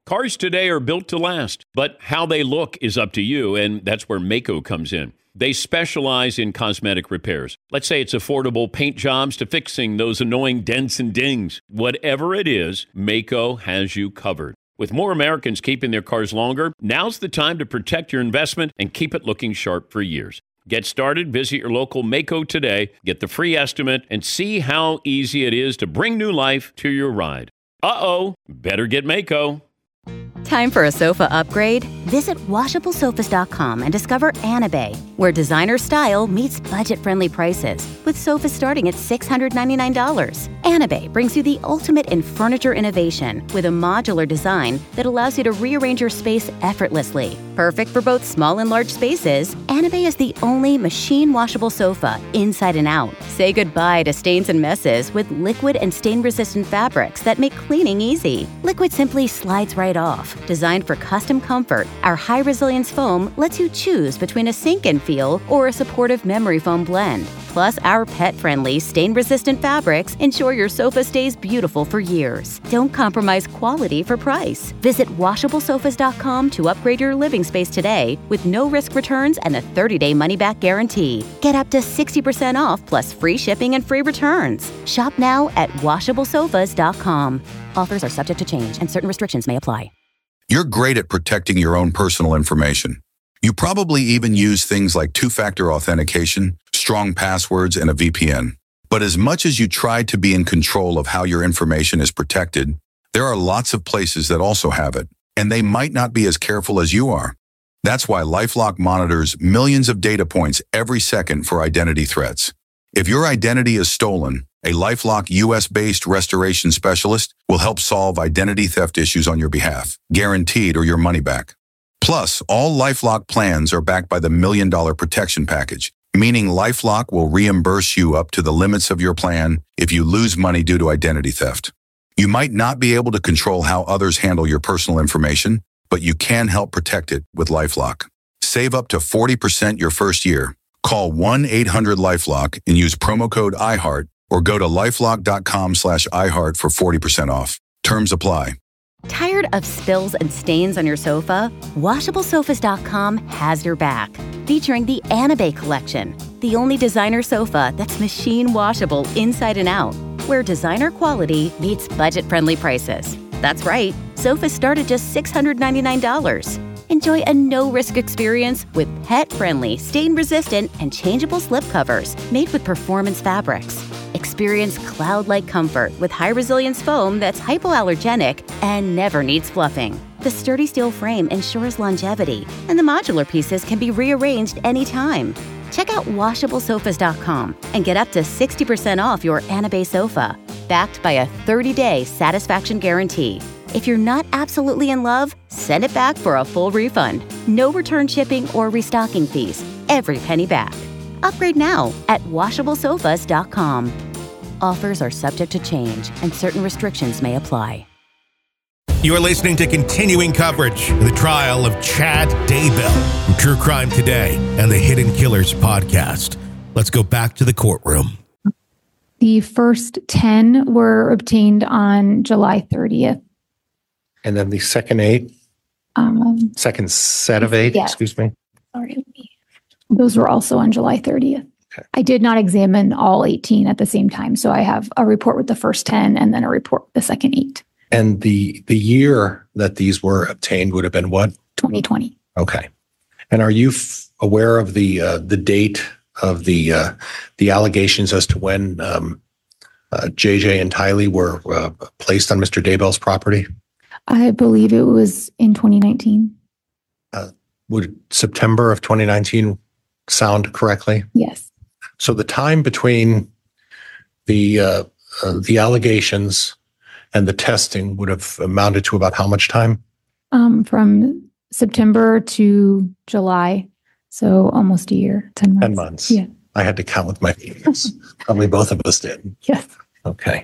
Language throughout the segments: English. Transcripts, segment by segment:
Cars today are built to last, but how they look is up to you, and that's where Maaco comes in. They specialize in cosmetic repairs. Let's say it's affordable paint jobs to fixing those annoying dents and dings. Whatever it is, Maaco has you covered. With more Americans keeping their cars longer, now's the time to protect your investment and keep it looking sharp for years. Get started, visit your local Maaco today, get the free estimate, and see how easy it is to bring new life to your ride. Better get Maaco. Time for a sofa upgrade? Visit WashableSofas.com and discover Anabay, where designer style meets budget-friendly prices, with sofas starting at $699. Anabay brings you the ultimate in furniture innovation with a modular design that allows you to rearrange your space effortlessly. Perfect for both small and large spaces, Anabay is the only machine-washable sofa inside and out. Say goodbye to stains and messes with liquid and stain-resistant fabrics that make cleaning easy. Liquid simply slides right off. Designed for custom comfort, our high-resilience foam lets you choose between a sink-in feel or a supportive memory foam blend. Plus, our pet-friendly, stain-resistant fabrics ensure your sofa stays beautiful for years. Don't compromise quality for price. Visit WashableSofas.com to upgrade your living space today with no-risk returns and a 30-day money-back guarantee. Get up to 60% off plus free shipping and free returns. Shop now at WashableSofas.com. Offers are subject to change and certain restrictions may apply. You're great at protecting your own personal information. You probably even use things like two-factor authentication, strong passwords, and a VPN. But as much as you try to be in control of how your information is protected, there are lots of places that also have it, and they might not be as careful as you are. That's why LifeLock monitors millions of data points every second for identity threats. If your identity is stolen, a LifeLock US-based restoration specialist will help solve identity theft issues on your behalf, guaranteed or your money back. Plus, all LifeLock plans are backed by the $1 Million Protection Package, meaning LifeLock will reimburse you up to the limits of your plan if you lose money due to identity theft. You might not be able to control how others handle your personal information, but you can help protect it with LifeLock. Save up to 40% your first year. Call 1-800-LifeLock and use promo code iHeart or go to lifelock.com/iHeart for 40% off. Terms apply. Tired of spills and stains on your sofa? WashableSofas.com has your back. Featuring the Anabay collection, the only designer sofa that's machine washable inside and out, where designer quality meets budget-friendly prices. That's right, sofas start at just $699. Enjoy a no-risk experience with pet-friendly, stain-resistant, and changeable slipcovers made with performance fabrics. Experience cloud-like comfort with high-resilience foam that's hypoallergenic and never needs fluffing. The sturdy steel frame ensures longevity, and the modular pieces can be rearranged anytime. Check out WashableSofas.com and get up to 60% off your Anabay sofa, backed by a 30-day satisfaction guarantee. If you're not absolutely in love, send it back for a full refund. No return shipping or restocking fees. Every penny back. Upgrade now at WashableSofas.com. Offers are subject to change and certain restrictions may apply. You are listening to continuing coverage of the trial of Chad Daybell from True Crime Today and the Hidden Killers podcast. Let's go back to the courtroom. The first 10 were obtained on July 30th. And then the second 8? Second set of 8, excuse me. Sorry. Those were also on July 30th. Okay. I did not examine all 18 at the same time. So I have a report with the first 10 and then a report with the second 8. And the year that these were obtained would have been what? 2020. Okay. And are you aware of the date of the allegations as to when JJ and Tylee were placed on Mr. Daybell's property? I believe it was in 2019. Would September of 2019 sound correctly? Yes. So the time between the allegations and the testing would have amounted to about how much time? From September to July. So almost a year, 10 months. 10 months. Yeah. I had to count with my fingers. Probably both of us did. Yes. Okay.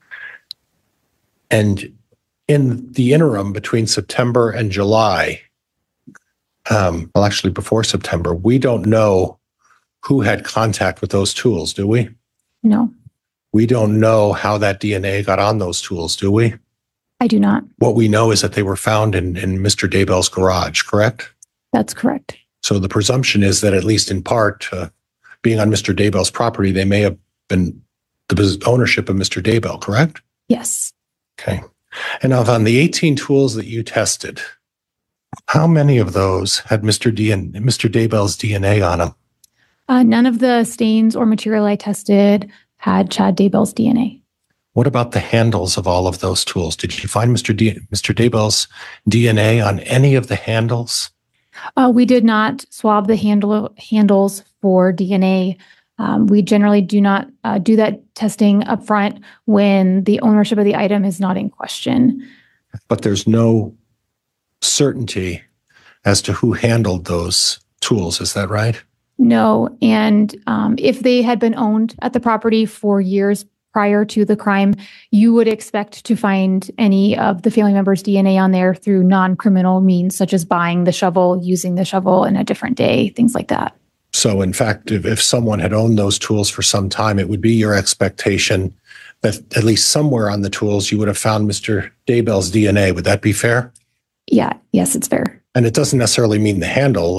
And in the interim between September and July, well, actually before September, we don't know who had contact with those tools, do we? No. We don't know how that DNA got on those tools, do we? I do not. What we know is that they were found in Mr. Daybell's garage, correct? That's correct. So the presumption is that, at least in part, being on Mr. Daybell's property, they may have been the ownership of Mr. Daybell, correct? Yes. Okay. And now, on the 18 tools that you tested, how many of those had Mr. Daybell's DNA on them? None of the stains or material I tested had Chad Daybell's DNA. What about the handles of all of those tools? Did you find Mr. Daybell's DNA on any of the handles? We did not swab the handles for DNA. We generally do not do that testing up front when the ownership of the item is not in question. But there's no certainty as to who handled those tools. Is that right? No. And if they had been owned at the property for years prior to the crime, you would expect to find any of the family members' DNA on there through non-criminal means, such as buying the shovel, using the shovel in a different day, things like that. So, in fact, if someone had owned those tools for some time, it would be your expectation that at least somewhere on the tools you would have found Mr. Daybell's DNA. Would that be fair? Yeah. Yes, it's fair. And it doesn't necessarily mean the handle,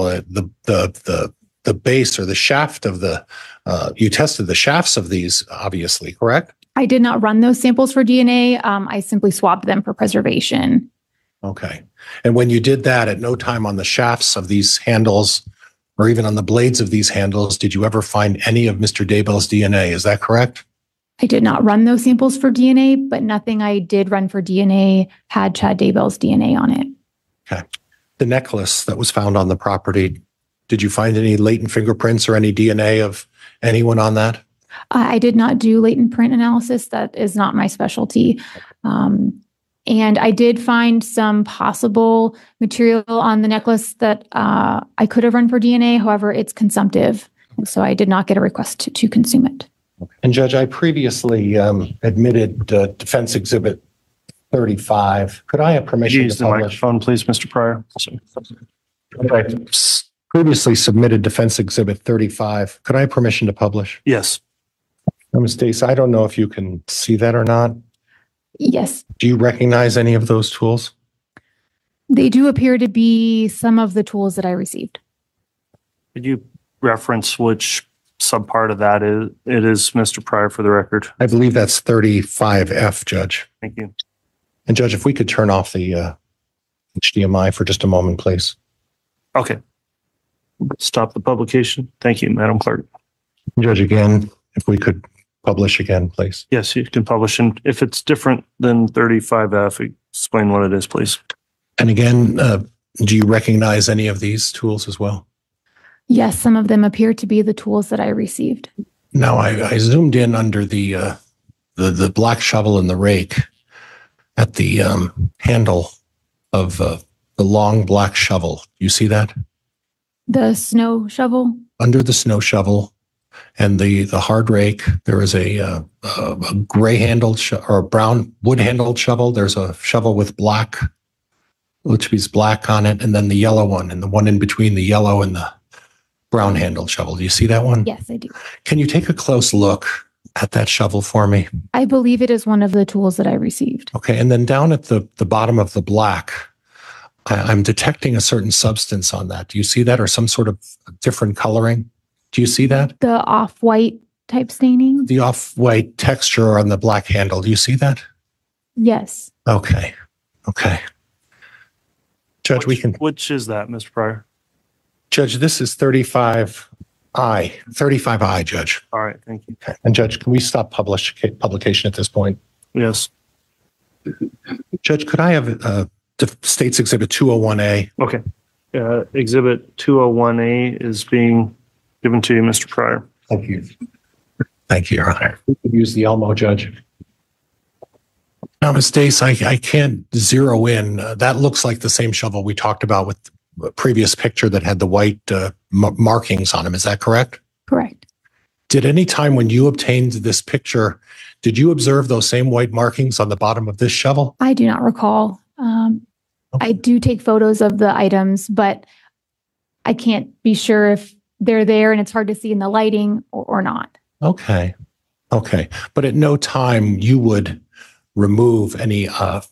the base or the shaft of the. You tested the shafts of these, obviously, correct? I did not run those samples for DNA. I simply swabbed them for preservation. Okay. And when you did that, at no time on the shafts of these handles or even on the blades of these handles, did you ever find any of Mr. Daybell's DNA? Is that correct? I did not run those samples for DNA, but nothing I did run for DNA had Chad Daybell's DNA on it. Okay. The necklace that was found on the property, did you find any latent fingerprints or any DNA of anyone on that? I did not do latent print analysis. That is not my specialty. And I did find some possible material on the necklace that I could have run for DNA. However, it's consumptive. And so I did not get a request to consume it. And Judge, I previously admitted Defense Exhibit 35. Could I have permission Use to the publish? microphone, please, Mr. Pryor. I previously submitted Defense Exhibit 35. Could I have permission to publish? Yes. Ms. Stace, I don't know if you can see that or not. Yes, Do you recognize any of those tools? they do appear to be some of the tools that I received. Could you reference which subpart of that is? It is, Mr. Pryor, for the record. I believe that's 35F, Judge. Thank you. And Judge, if we could turn off the HDMI for just a moment, please. Okay. Stop the publication. Thank you, Madam Clerk. Judge, again, if we could publish again, please. Yes, you can publish. And if it's different than 35F, explain what it is, please. And again, do you recognize any of these tools as well? Yes, some of them appear to be the tools that I received. Now, I zoomed in under the black shovel and the rake at the handle of the long black shovel. You see that? The snow shovel? Under the snow shovel and the hard rake, there is a gray-handled or a brown wood-handled shovel. There's a shovel with black, which is black on it, and then the yellow one, and the one in between the yellow and the brown-handled shovel. Do you see that one? Yes, I do. Can you take a close look at that shovel for me? I believe it is one of the tools that I received. Okay, and then down at the bottom of the black, I'm detecting a certain substance on that. Do you see that, or some sort of different coloring? Do you see that? The off-white type staining? The off-white texture on the black handle. Do you see that? Yes. Okay. Judge, Which is that, Mr. Pryor? Judge, this is 35I, Judge. All right, thank you. Okay. And Judge, can we stop publication at this point? Yes. Judge, could I have the State's Exhibit 201A? Okay. Exhibit 201A is being given to you, Mr. Pryor. Thank you. Thank you, Your Honor. We could use the Elmo, Judge. Now, Ms. Stace, I can't zero in. That looks like the same shovel we talked about with the previous picture that had the white markings on them. Is that correct? Correct. Did any time when you obtained this picture, did you observe those same white markings on the bottom of this shovel? I do not recall. I do take photos of the items, but I can't be sure if they're there and it's hard to see in the lighting or not. Okay. But at no time you would remove any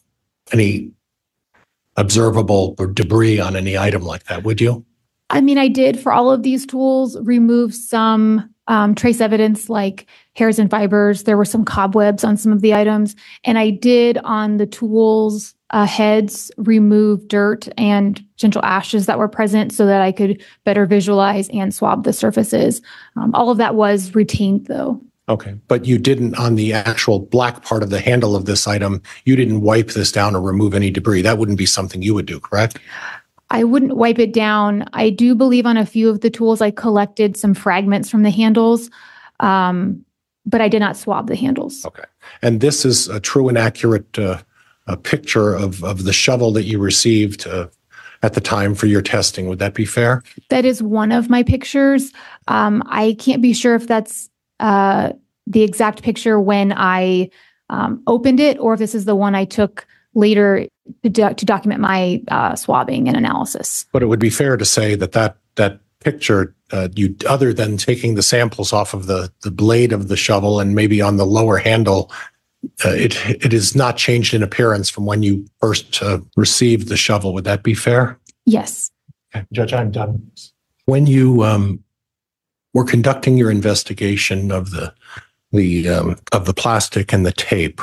any observable or debris on any item like that, would you? I mean, I did for all of these tools remove some trace evidence like hairs and fibers. There were some cobwebs on some of the items. And I did on the tools heads remove dirt and potential ashes that were present so that I could better visualize and swab the surfaces. All of that was retained though. Okay. But you didn't, on the actual black part of the handle of this item, you didn't wipe this down or remove any debris. That wouldn't be something you would do, correct? I wouldn't wipe it down. I do believe on a few of the tools, I collected some fragments from the handles, but I did not swab the handles. Okay. And this is a true and accurate a picture of the shovel that you received at the time for your testing. Would that be fair? That is one of my pictures. I can't be sure if that's the exact picture when I opened it or if this is the one I took later to document my swabbing and analysis. But it would be fair to say that picture, you other than taking the samples off of the blade of the shovel and maybe on the lower handle, it is not changed in appearance from when you first received the shovel. Would that be fair? Yes. Okay. Judge, I'm done. When you were conducting your investigation of the plastic and the tape,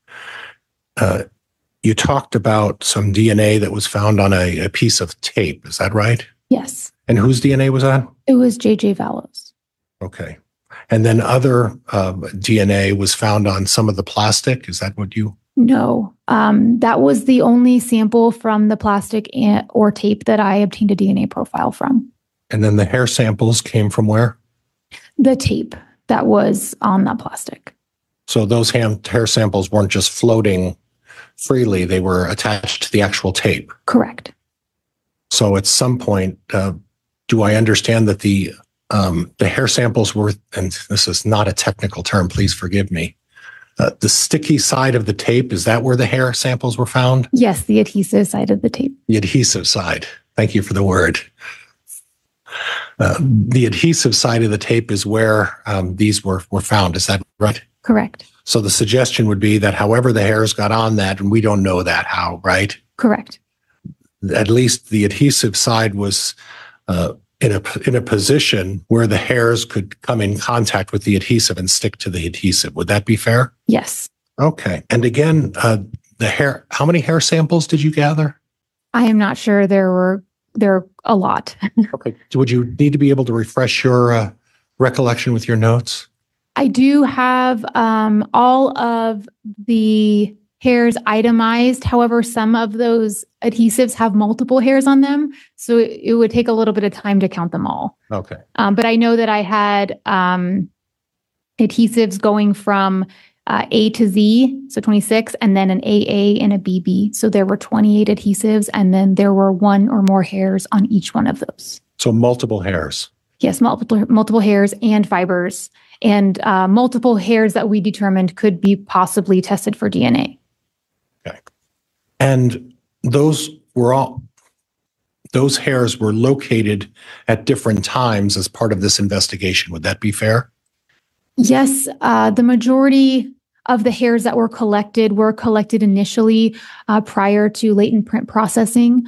you talked about some DNA that was found on a piece of tape. Is that right? Yes. And whose DNA was that? It was J.J. Vallows. Okay. And then other DNA was found on some of the plastic. Is that what you? No. That was the only sample from the plastic or tape that I obtained a DNA profile from. And then the hair samples came from where? The tape that was on that plastic. So those hair samples weren't just floating freely. They were attached to the actual tape. Correct. So at some point, do I understand that the hair samples were, and this is not a technical term, please forgive me, the sticky side of the tape, is that where the hair samples were found? Yes, the adhesive side of the tape. The adhesive side. Thank you for the word. The adhesive side of the tape is where these were found. Is that right? Correct. So the suggestion would be that however the hairs got on that, and we don't know that how, right? Correct. At least the adhesive side was in a position where the hairs could come in contact with the adhesive and stick to the adhesive. Would that be fair? Yes. Okay. And again, the hair, how many hair samples did you gather? I am not sure. There are a lot. Okay. Would you need to be able to refresh your recollection with your notes? I do have all of the hairs itemized. However, some of those adhesives have multiple hairs on them. So it would take a little bit of time to count them all. Okay. But I know that I had adhesives going from A to Z, so 26, and then an AA and a BB. So there were 28 adhesives, and then there were one or more hairs on each one of those. So multiple hairs. Yes, multiple hairs and fibers, and multiple hairs that we determined could be possibly tested for DNA. Okay. And those hairs were located at different times as part of this investigation. Would that be fair? Yes, the majority of the hairs that were collected initially prior to latent print processing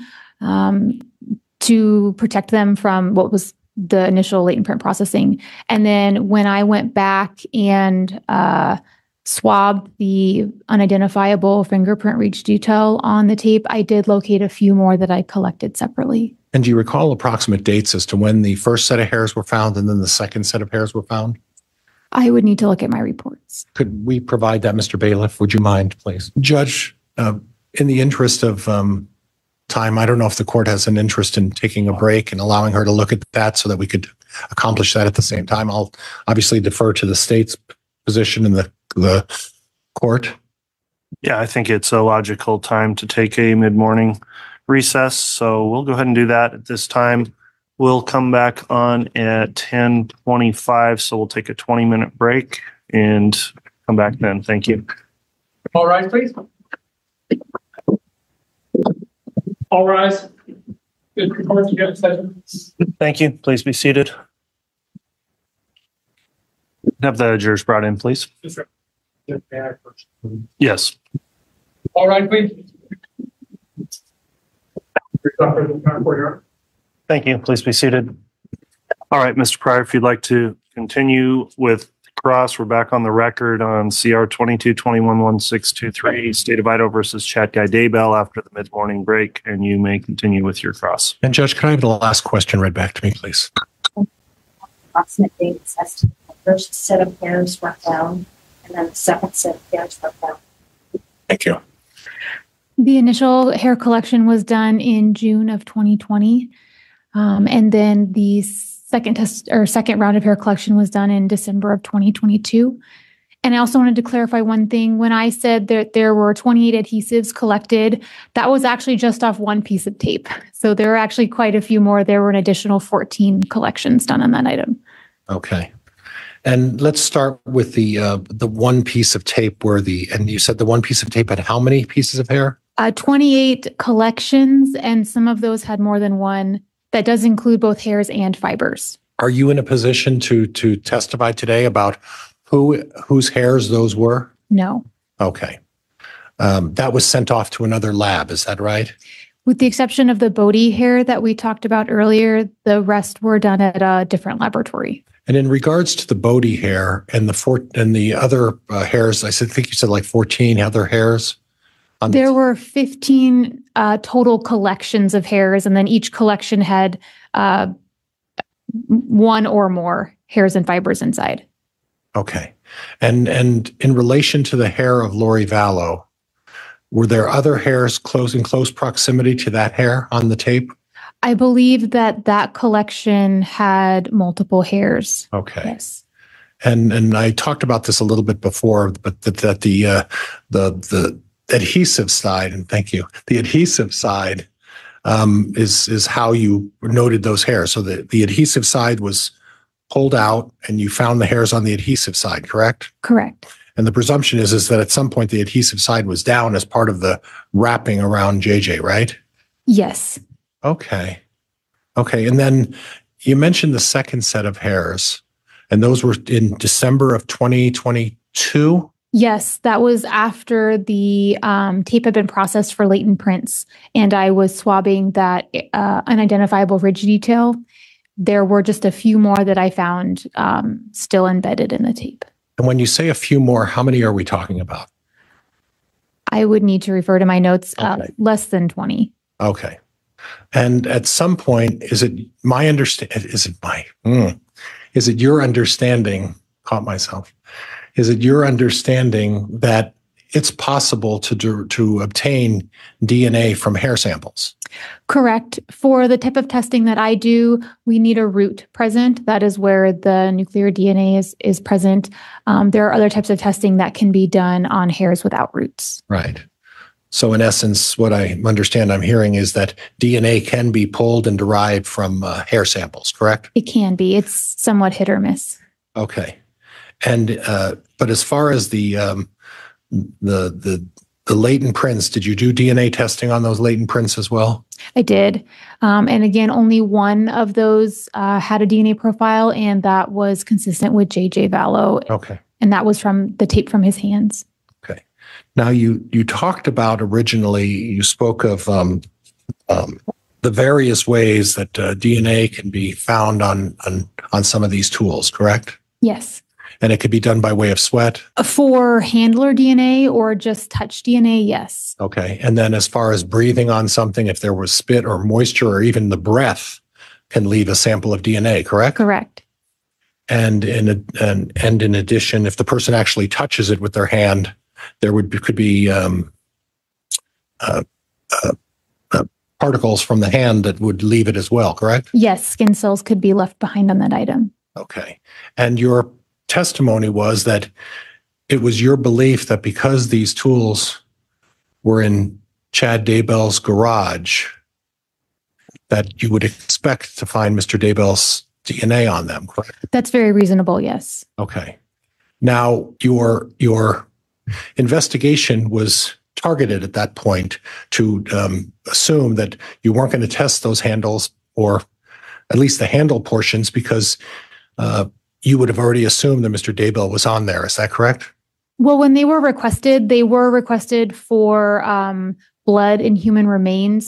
to protect them from what was the initial latent print processing. And then when I went back and swabbed the unidentifiable fingerprint reach detail on the tape, I did locate a few more that I collected separately. And do you recall approximate dates as to when the first set of hairs were found and then the second set of hairs were found? I would need to look at my reports. Could we provide that, Mr. Bailiff? Would you mind, please? Judge, in the interest of time, I don't know if the court has an interest in taking a break and allowing her to look at that so that we could accomplish that at the same time. I'll obviously defer to the state's position in the court. Yeah, I think it's a logical time to take a mid-morning recess. So we'll go ahead and do that at this time. We'll come back on at 10:25. So we'll take a 20-minute break and come back then. Thank you. All rise, please. All rise. Good report. You got a session. Thank you. Please be seated. Have the jurors brought in, please. Yes, sir. Yes. All right, please. Thank you. Please be seated. All right, Mr. Pryor, if you'd like to continue with cross, we're back on the record on CR 22-21-1623, State of Idaho versus Chad Guy Daybell after the mid-morning break, and you may continue with your cross. And Judge, can I have the last question read back to me, please? Approximate date as to the first set of hairs went down, and then the second set of hairs went down. Thank you. The initial hair collection was done in June of 2020. And then the second round of hair collection was done in December of 2022. And I also wanted to clarify one thing. When I said that there were 28 adhesives collected, that was actually just off one piece of tape. So there were actually quite a few more. There were an additional 14 collections done on that item. Okay. And let's start with the one piece of tape and you said the one piece of tape had how many pieces of hair? 28 collections, and some of those had more than one. That does include both hairs and fibers. Are you in a position to testify today about whose hairs those were? No. Okay. That was sent off to another lab, is that right? With the exception of the Bodie hair that we talked about earlier, the rest were done at a different laboratory. And in regards to the Bodie hair and the other hairs, I think you said like 14 other hairs? There were 15 total collections of hairs, and then each collection had one or more hairs and fibers inside. Okay. And in relation to the hair of Lori Vallow, were there other hairs in close proximity to that hair on the tape? I believe that collection had multiple hairs. Okay. Yes. And I talked about this a little bit before, but that the adhesive side, and thank you, the adhesive side is how you noted those hairs. So the adhesive side was pulled out and you found the hairs on the adhesive side, correct? Correct. And the presumption is that at some point the adhesive side was down as part of the wrapping around JJ, right? Yes. Okay. And then you mentioned the second set of hairs, and those were in December of 2022? Yes, that was after the tape had been processed for latent prints, and I was swabbing that unidentifiable ridge detail. There were just a few more that I found still embedded in the tape. And when you say a few more, how many are we talking about? I would need to refer to my notes. Okay. Less than 20. Okay. And at some point, is it your understanding, caught myself, is it your understanding that it's possible to obtain DNA from hair samples? Correct. For the type of testing that I do, we need a root present. That is where the nuclear DNA is present. There are other types of testing that can be done on hairs without roots. Right. So in essence, what I understand I'm hearing is that DNA can be pulled and derived from hair samples, correct? It can be. It's somewhat hit or miss. Okay. And but as far as the latent prints, did you do DNA testing on those latent prints as well? I did. And again, only one of those had a DNA profile, and that was consistent with JJ Vallow. Okay. And that was from the tape from his hands. Okay. Now you talked about originally, you spoke of the various ways that DNA can be found on some of these tools, correct? Yes. And it could be done by way of sweat? For handler DNA or just touch DNA, yes. Okay. And then as far as breathing on something, if there was spit or moisture or even the breath can leave a sample of DNA, correct? Correct. And in addition, if the person actually touches it with their hand, could be particles from the hand that would leave it as well, correct? Yes, skin cells could be left behind on that item. Okay. And your testimony was that it was your belief that because these tools were in Chad Daybell's garage, that you would expect to find Mr. Daybell's DNA on them, correct? That's very reasonable, yes. Okay. Now, your investigation was targeted at that point to assume that you weren't going to test those handles, or at least the handle portions, because you would have already assumed that Mr. Daybell was on there. Is that correct? Well, when they were requested for blood and human remains.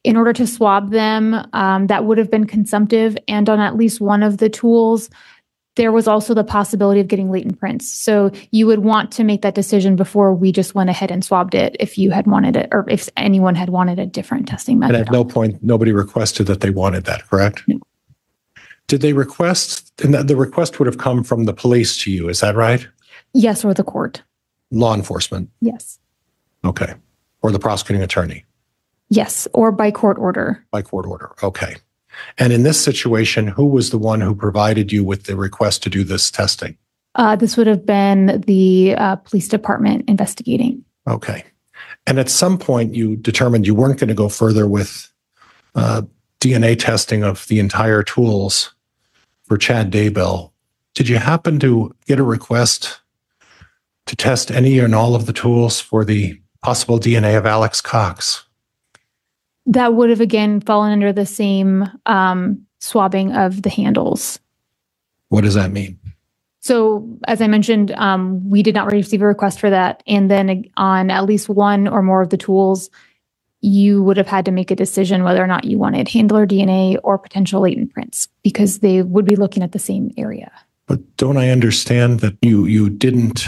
in order to swab them, that would have been consumptive. And on at least one of the tools, there was also the possibility of getting latent prints. So you would want to make that decision before we just went ahead and swabbed it if you had wanted it, or if anyone had wanted a different testing method. And at no point, nobody requested that they wanted that, correct? No. Did they request, and the request would have come from the police to you, is that right? Yes, or the court. Law enforcement? Yes. Okay. Or the prosecuting attorney? Yes, or by court order. By court order, okay. And in this situation, who was the one who provided you with the request to do this testing? This would have been the police department investigating. Okay. And at some point, you determined you weren't going to go further with DNA testing of the entire tools for Chad Daybell. Did you happen to get a request to test any and all of the tools for the possible DNA of Alex Cox? That would have, again, fallen under the same swabbing of the handles. What does that mean? So, as I mentioned, we did not receive a request for that. And then on at least one or more of the tools, you would have had to make a decision whether or not you wanted handler DNA or potential latent prints, because they would be looking at the same area. But don't I understand that you didn't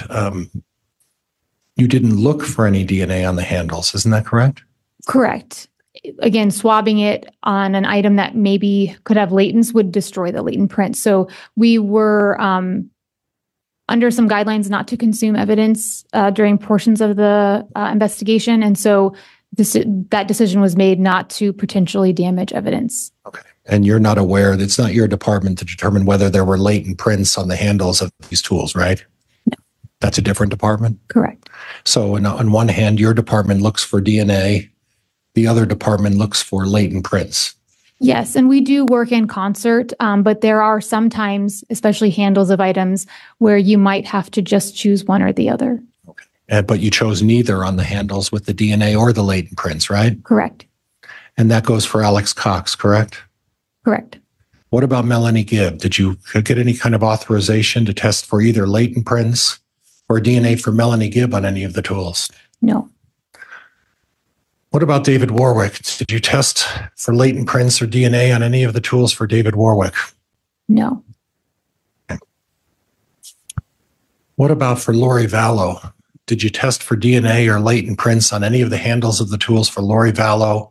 look for any DNA on the handles? Isn't that correct? Correct. Again, swabbing it on an item that maybe could have latents would destroy the latent print. So we were under some guidelines not to consume evidence during portions of the investigation. And so that decision was made not to potentially damage evidence. Okay. And you're not aware, it's not your department to determine whether there were latent prints on the handles of these tools, right? No. That's a different department? Correct. So on one hand, your department looks for DNA. The other department looks for latent prints. Yes, and we do work in concert, but there are some times, especially handles of items, where you might have to just choose one or the other. Okay. But you chose neither on the handles with the DNA or the latent prints, right? Correct. And that goes for Alex Cox, correct? Correct. What about Melanie Gibb? Did you get any kind of authorization to test for either latent prints or DNA for Melanie Gibb on any of the tools? No. What about David Warwick? Did you test for latent prints or DNA on any of the tools for David Warwick? No. Okay. What about for Lori Vallow? Did you test for DNA or latent prints on any of the handles of the tools for Lori Vallow?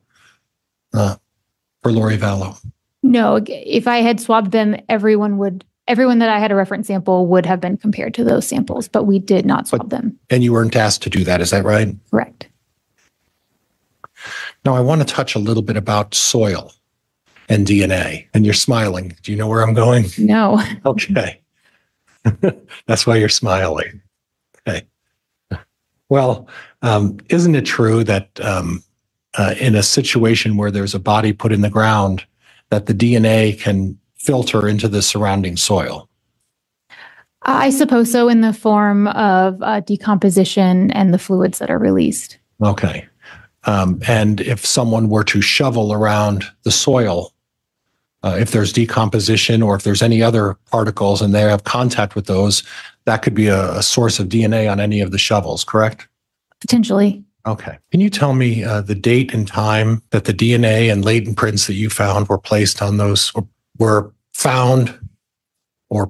No. If I had swabbed them, everyone that I had a reference sample would have been compared to those samples, but we did not swab them. And you weren't asked to do that, is that right? Correct. Now, I want to touch a little bit about soil and DNA. And you're smiling. Do you know where I'm going? No. Okay. That's why you're smiling. Okay. Well, isn't it true that in a situation where there's a body put in the ground, that the DNA can filter into the surrounding soil? I suppose so, in the form of decomposition and the fluids that are released. Okay. And if someone were to shovel around the soil, if there's decomposition or if there's any other particles and they have contact with those, that could be a source of DNA on any of the shovels, correct? Potentially. Okay. Can you tell me the date and time that the DNA and latent prints that you found were placed on those, or were found, or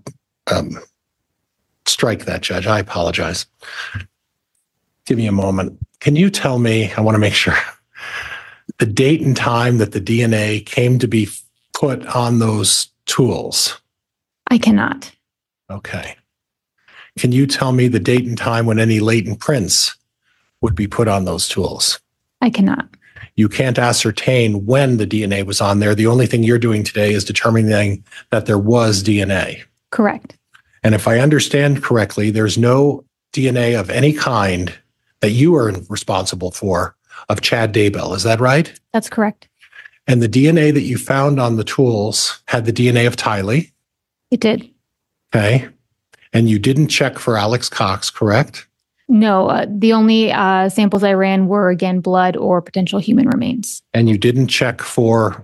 strike that, Judge. I apologize. Give me a moment. Can you tell me, I want to make sure, the date and time that the DNA came to be put on those tools? I cannot. Okay. Can you tell me the date and time when any latent prints would be put on those tools? I cannot. You can't ascertain when the DNA was on there. The only thing you're doing today is determining that there was DNA. Correct. And if I understand correctly, there's no DNA of any kind that you are responsible for of Chad Daybell. Is that right? That's correct. And the DNA that you found on the tools had the DNA of Tylee? It did. Okay. And you didn't check for Alex Cox, correct? No. The only samples I ran were, again, blood or potential human remains. And you didn't check for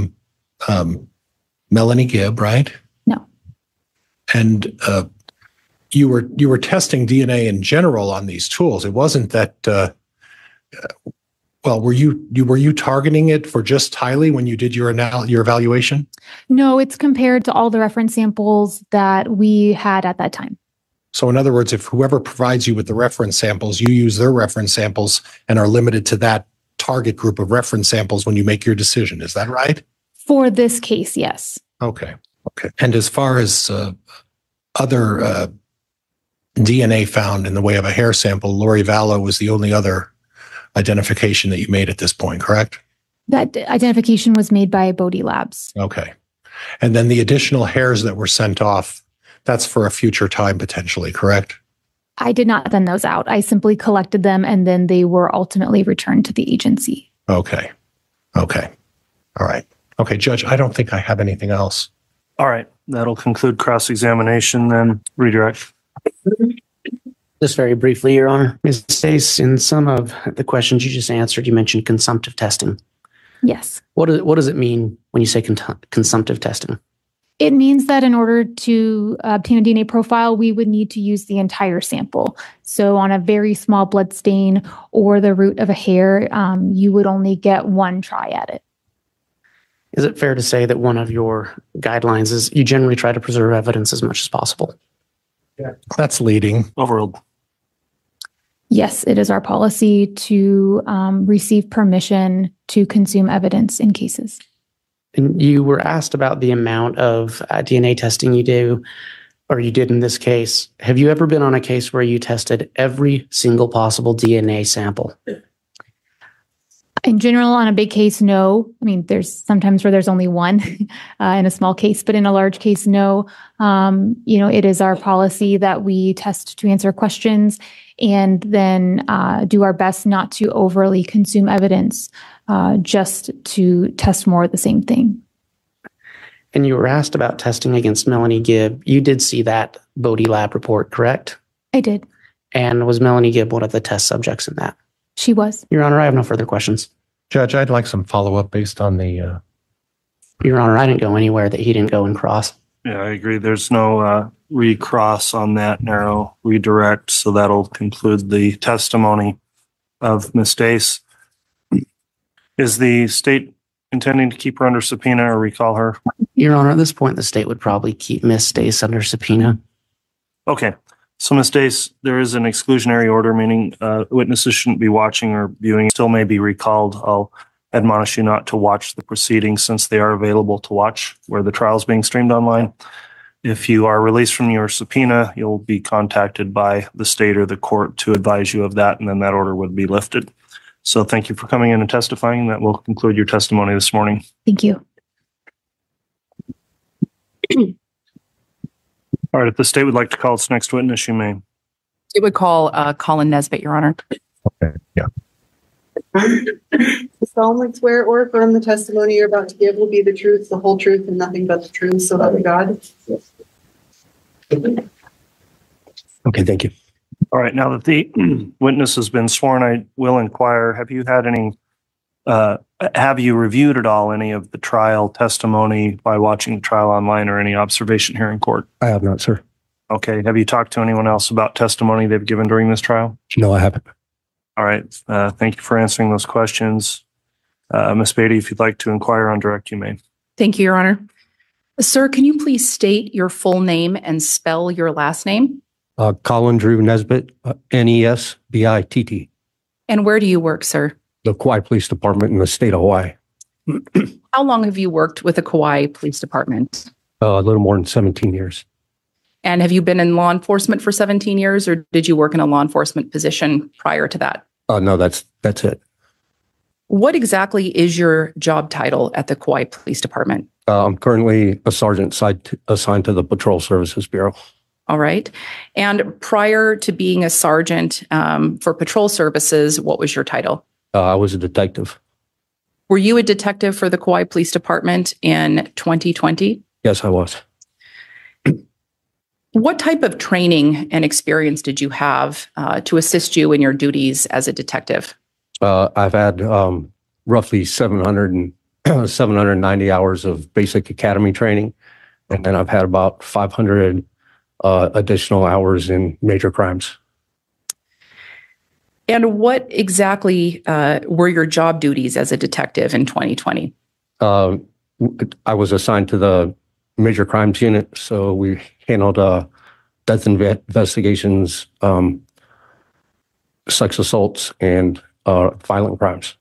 Melanie Gibb, right? No. And you were testing DNA in general on these tools. It wasn't that Well, were you targeting it for just Tylee when you did your evaluation? No, it's compared to all the reference samples that we had at that time. So in other words, if whoever provides you with the reference samples, you use their reference samples and are limited to that target group of reference samples when you make your decision. Is that right? For this case, yes. Okay. And as far as other DNA found in the way of a hair sample, Lori Vallow was the only other identification that you made at this point, correct? That identification was made by Bodie Labs. Okay. And then the additional hairs that were sent off, that's for a future time potentially, correct? I did not send those out. I simply collected them and then they were ultimately returned to the agency. Okay. All right. Okay, Judge, I don't think I have anything else. All right. That'll conclude cross-examination, then redirect. Just very briefly, Your Honor. Ms. Stace, in some of the questions you just answered, you mentioned consumptive testing. Yes. What does it mean when you say consumptive testing? It means that in order to obtain a DNA profile, we would need to use the entire sample. So on a very small blood stain or the root of a hair, you would only get one try at it. Is it fair to say that one of your guidelines is you generally try to preserve evidence as much as possible? Yeah. That's leading. Overruled. Yes, it is our policy to receive permission to consume evidence in cases. And you were asked about the amount of DNA testing you do, or you did in this case. Have you ever been on a case where you tested every single possible DNA sample? In general, on a big case, no. I mean, there's sometimes where there's only one in a small case, but in a large case, no. It is our policy that we test to answer questions and then do our best not to overly consume evidence, just to test more of the same thing. And you were asked about testing against Melanie Gibb. You did see that Bodie lab report, correct? I did. And was Melanie Gibb one of the test subjects in that? She was. Your Honor, I have no further questions. Judge, I'd like some follow-up based on the... Your Honor, I didn't go anywhere that he didn't go and cross. Yeah, I agree. There's no recross on that narrow redirect, so that'll conclude the testimony of Ms. Stace. Is the state intending to keep her under subpoena or recall her? Your Honor, at this point, the state would probably keep Ms. Stace under subpoena. Okay. So, Ms. Stace, there is an exclusionary order, meaning witnesses shouldn't be watching or viewing, still may be recalled. I'll admonish you not to watch the proceedings since they are available to watch where the trial is being streamed online. If you are released from your subpoena, you'll be contacted by the state or the court to advise you of that, and then that order would be lifted. So thank you for coming in and testifying. That will conclude your testimony this morning. Thank you. All right, if the state would like to call its next witness, you may. It would call Colin Nesbitt, Your Honor. Okay, yeah. You solemnly swear or affirm the testimony you're about to give will be the truth, the whole truth, and nothing but the truth, so help you God? Okay, thank you. All right, now that the witness has been sworn, I will inquire, have you had any, have you reviewed at all any of the trial testimony by watching the trial online or any observation here in court? I have not, sir. Okay, have you talked to anyone else about testimony they've given during this trial? No, I haven't. All right, thank you for answering those questions. Ms. Beatty, if you'd like to inquire on direct, you may. Thank you, Your Honor. Sir, can you please state your full name and spell your last name? Colin Drew Nesbitt, Nesbitt. And where do you work, sir? The Kauai Police Department in the state of Hawaii. How long have you worked with the Kauai Police Department? A little more than 17 years. And have you been in law enforcement for 17 years, or did you work in a law enforcement position prior to that? No, that's it. What exactly is your job title at the Kauai Police Department? I'm currently a sergeant assigned to the Patrol Services Bureau. All right. And prior to being a sergeant for patrol services, what was your title? I was a detective. Were you a detective for the Kauai Police Department in 2020? Yes, I was. What type of training and experience did you have to assist you in your duties as a detective? I've had roughly 790 hours of basic academy training, and then I've had about 500 additional hours in major crimes. And what exactly were your job duties as a detective in 2020? I was assigned to the major crimes unit, so we handled death investigations, sex assaults, and violent crimes.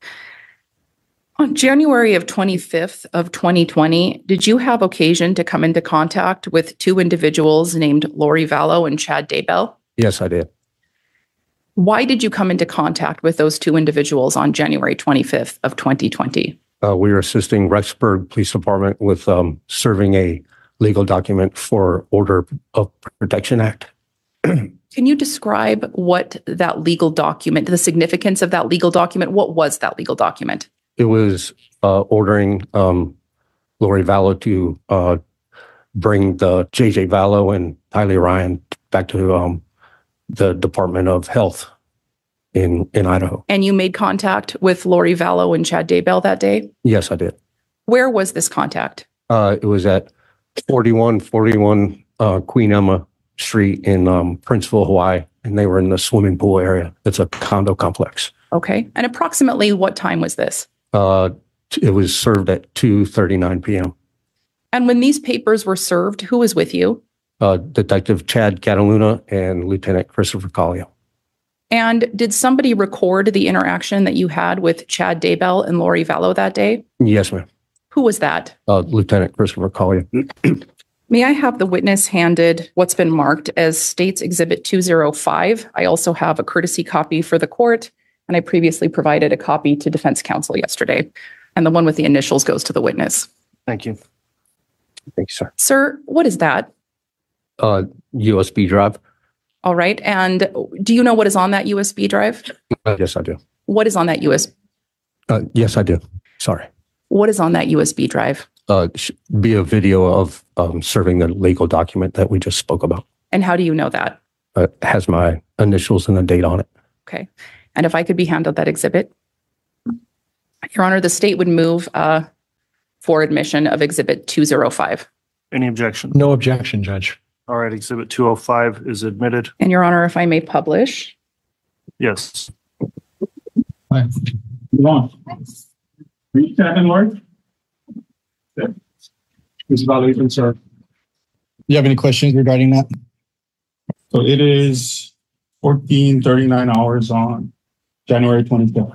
On January of 25th of 2020, did you have occasion to come into contact with two individuals named Lori Vallow and Chad Daybell? Yes, I did. Why did you come into contact with those two individuals on January 25th of 2020? We were assisting Rexburg Police Department with serving a legal document for Order of Protection Act. Can you describe what that legal document, the significance of that legal document? What was that legal document? It was ordering Lori Vallow to bring the JJ Vallow and Tylee Ryan back to the Department of Health in Idaho. And you made contact with Lori Vallow and Chad Daybell that day? Yes, I did. Where was this contact? It was at 4141 Queen Emma Street in Princeville, Hawaii, and they were in the swimming pool area. It's a condo complex. Okay. And approximately what time was this? It was served at 2:39 p.m. And when these papers were served, who was with you? Detective Chad Cataluna and Lieutenant Christopher Collier. And did somebody record the interaction that you had with Chad Daybell and Lori Vallow that day? Yes, ma'am. Who was that? Lieutenant Christopher Collier. May I have the witness handed what's been marked as State's Exhibit 205? I also have a courtesy copy for the court, and I previously provided a copy to defense counsel yesterday. And the one with the initials goes to the witness. Thank you. Thank you, sir. Sir, what is that? USB drive. All right. And do you know what is on that USB drive? Yes, I do. What is on that USB? Yes, I do. Sorry. What is on that USB drive? Be a video of serving the legal document that we just spoke about. And how do you know that? It has my initials and the date on it. Okay. And if I could be handled that exhibit? Your Honor, the state would move for admission of Exhibit 205. Any objection? No objection, Judge. All right, Exhibit 205 is admitted. And Your Honor, if I may publish. Yes. Right. Go on. Read that in Lord. Ms. Vallow, sir. You have any questions regarding that? So it is 14:39 hours on January 25th.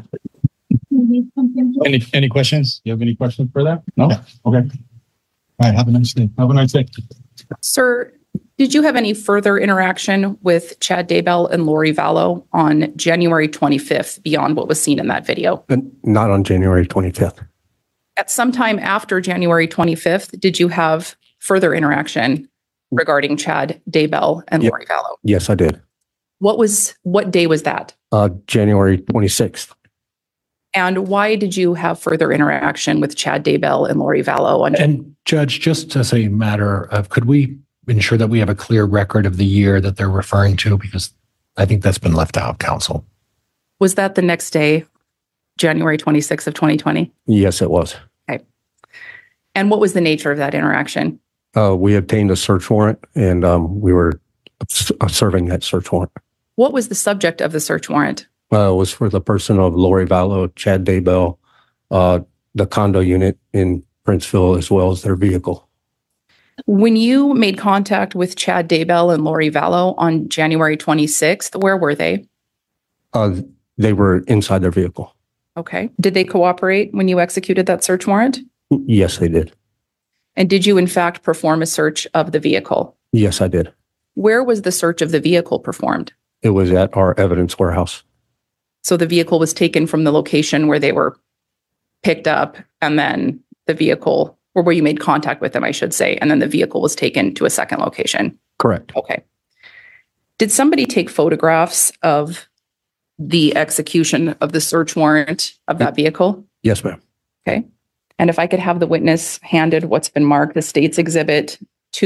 Any questions? You have any questions for that? No? Yeah. Okay. All right. Have a nice day. Have a nice day. Sir, did you have any further interaction with Chad Daybell and Lori Vallow on January 25th beyond what was seen in that video? Not on January 25th. At some time after January 25th, did you have further interaction regarding Chad Daybell and Lori Vallow? Yes, I did. What day was that? January 26th. And why did you have further interaction with Chad Daybell and Lori Vallow? And Judge, just as a matter of, could we ensure that we have a clear record of the year that they're referring to? Because I think that's been left out, counsel. Was that the next day, January 26th of 2020? Yes, it was. Okay. And what was the nature of that interaction? We obtained a search warrant, and we were serving that search warrant. What was the subject of the search warrant? It was for the person of Lori Vallow, Chad Daybell, the condo unit in Princeville, as well as their vehicle. When you made contact with Chad Daybell and Lori Vallow on January 26th, where were they? They were inside their vehicle. Okay. Did they cooperate when you executed that search warrant? Yes, they did. And did you, in fact, perform a search of the vehicle? Yes, I did. Where was the search of the vehicle performed? It was at our evidence warehouse. So the vehicle was taken from the location where they were picked up, and then the vehicle, or where you made contact with them, I should say, and then the vehicle was taken to a second location. Correct. Okay. Did somebody take photographs of the execution of the search warrant of that vehicle? Yes, ma'am. Okay. And if I could have the witness handed what's been marked, the State's Exhibit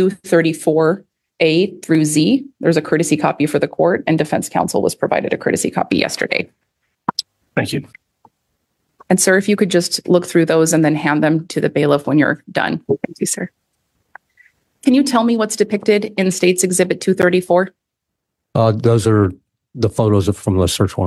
234A through Z. There's a courtesy copy for the court, and defense counsel was provided a courtesy copy yesterday. Thank you. And sir, if you could just look through those and then hand them to the bailiff when you're done. Thank you, sir. Can you tell me what's depicted in State's Exhibit 234? Those are the photos from the search warrant.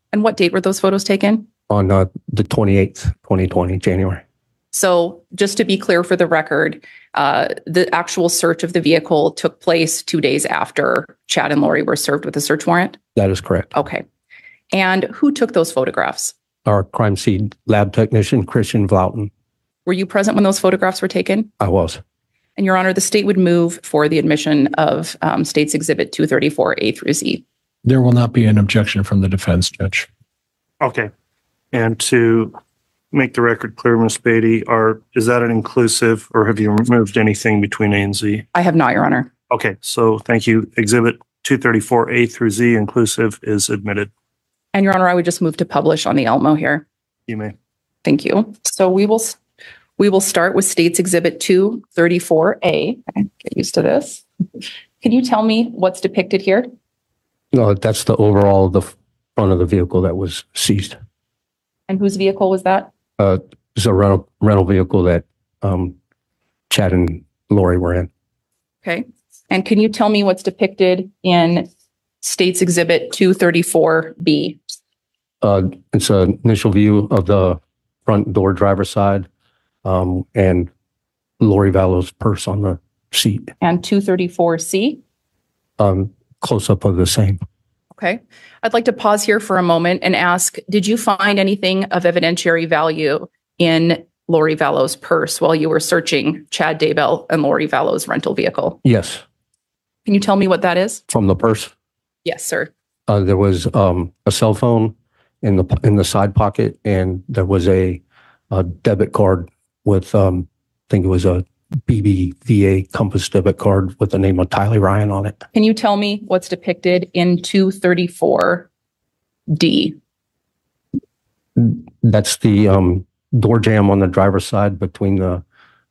And what date were those photos taken? On the 28th, 2020, January. So just to be clear for the record, the actual search of the vehicle took place 2 days after Chad and Lori were served with a search warrant? That is correct. Okay. And who took those photographs? Our crime scene lab technician, Christian Vlauten. Were you present when those photographs were taken? I was. And Your Honor, the state would move for the admission of State's Exhibit 234A through Z. There will not be an objection from the defense, Judge. Okay. And to make the record clear, Ms. Beatty, is that an inclusive, or have you removed anything between A and Z? I have not, Your Honor. Okay, so thank you. Exhibit 234A through Z inclusive is admitted. And Your Honor, I would just move to publish on the Elmo here. You may. Thank you. So we will start with State's Exhibit 234A. Okay, get used to this. Can you tell me what's depicted here? No, that's the overall, the front of the vehicle that was seized. And whose vehicle was that? It's a rental vehicle that Chad and Lori were in. Okay. And can you tell me what's depicted in State's Exhibit 234B? It's an initial view of the front door driver's side and Lori Vallow's purse on the seat. And 234C? Close up of the same. Okay. I'd like to pause here for a moment and ask, did you find anything of evidentiary value in Lori Vallow's purse while you were searching Chad Daybell and Lori Vallow's rental vehicle? Yes. Can you tell me what that is? From the purse? Yes, sir. There was a cell phone in the side pocket, and there was a debit card with I think it was a BBVA Compass debit card with the name of Tylee Ryan on it. Can you tell me what's depicted in 234D? That's the door jamb on the driver's side between the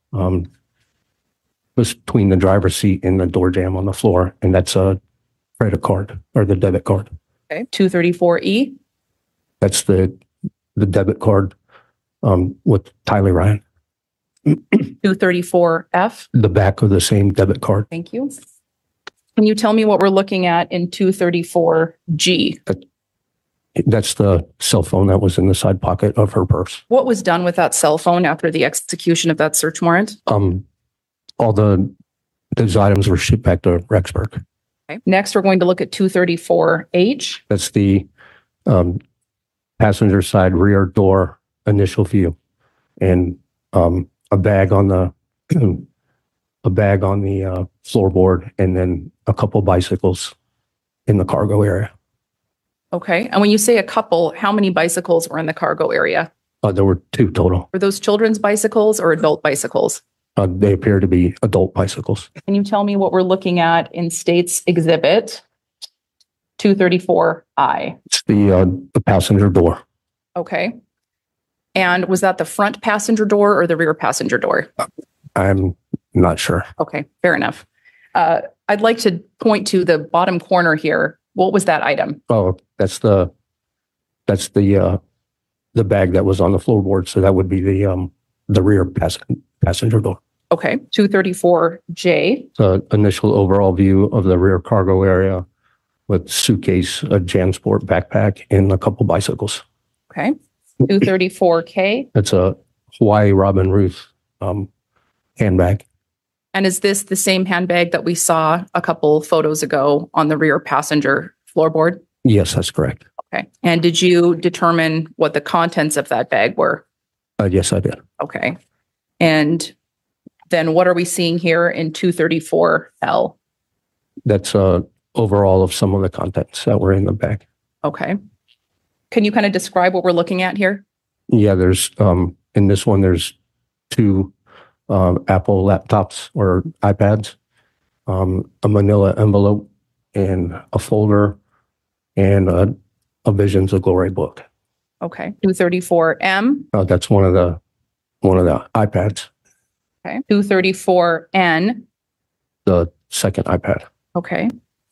driver's seat and the door jamb on the floor, and that's a credit card or the debit card. Okay. 234E? That's the debit card with Tylee Ryan. 234F? The back of the same debit card. Thank you. Can you tell me what we're looking at in 234G? That's the cell phone that was in the side pocket of her purse. What was done with that cell phone after the execution of that search warrant? All those items were shipped back to Rexburg. Okay. Next, we're going to look at 234H. That's the passenger side rear door initial view, and a bag on the floorboard, and then a couple bicycles in the cargo area. Okay. And when you say a couple, how many bicycles were in the cargo area? There were 2 total. Were those children's bicycles or adult bicycles? They appear to be adult bicycles. Can you tell me what we're looking at in State's Exhibit 234I? It's the passenger door. Okay. And was that the front passenger door or the rear passenger door? I'm not sure. Okay, fair enough. I'd like to point to the bottom corner here. What was that item? Oh, that's the bag that was on the floorboard. So that would be the rear passenger door. Okay, 234J. The initial overall view of the rear cargo area with suitcase, a JanSport backpack, and a couple bicycles. Okay, 234K. It's a Hawaii Robin Ruth handbag. And is this the same handbag that we saw a couple photos ago on the rear passenger floorboard? Yes, that's correct. Okay. And did you determine what the contents of that bag were? Yes, I did. Okay. And then what are we seeing here in 234L? That's overall of some of the contents that were in the bag. Okay. Can you kind of describe what we're looking at here? Yeah, there's in this one, there's 2 Apple laptops or iPads, a manila envelope, and a folder, and a Visions of Glory book. Okay. 234M. That's one of the iPads. Okay. 234N. The second iPad. Okay.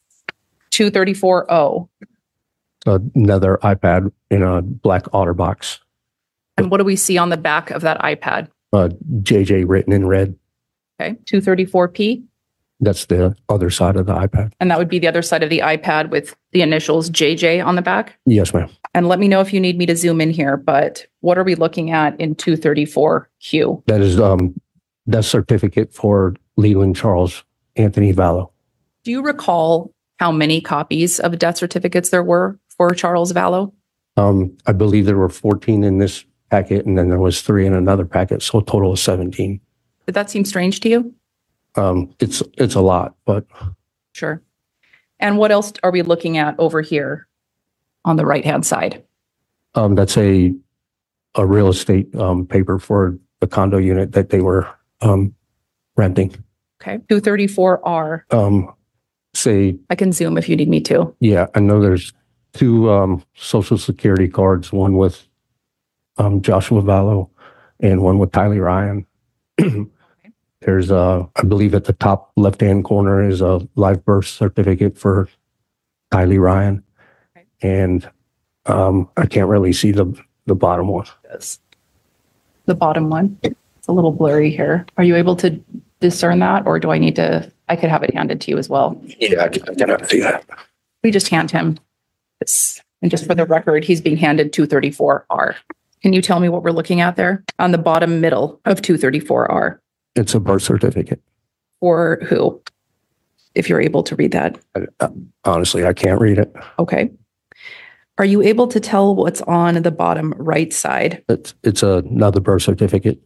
234O. Another iPad in a black OtterBox. And what do we see on the back of that iPad? JJ written in red. Okay. 234P. That's the other side of the iPad. And that would be the other side of the iPad with the initials JJ on the back? Yes, ma'am. And let me know if you need me to zoom in here, but what are we looking at in 234Q? That is death certificate for Leland Charles Anthony Vallow. Do you recall how many copies of death certificates there were for Charles Vallow? I believe there were 14 in this packet, and then there was 3 in another packet, so a total of 17. Did that seem strange to you? It's a lot, but Sure. And what else are we looking at over here on the right-hand side? that's a real estate paper for the condo unit that they were renting. Okay. 234R. Say, I can zoom if you need me to. yeah, I know there's 2 social security cards, one with Joshua Vallow and one with Tylee Ryan. There's I believe at the top left-hand corner is a live birth certificate for Tylee Ryan. Okay. And I can't really see the bottom one. Yes. The bottom one. It's a little blurry here. Are you able to discern that, or do I need to? I could have it handed to you as well. Yeah, I cannot see that. We just hand him this. And just for the record, he's being handed 234R. Can you tell me what we're looking at there on the bottom middle of 234R? It's a birth certificate. For who? If you're able to read that. Honestly, I can't read it. Okay. Are you able to tell what's on the bottom right side? It's another birth certificate.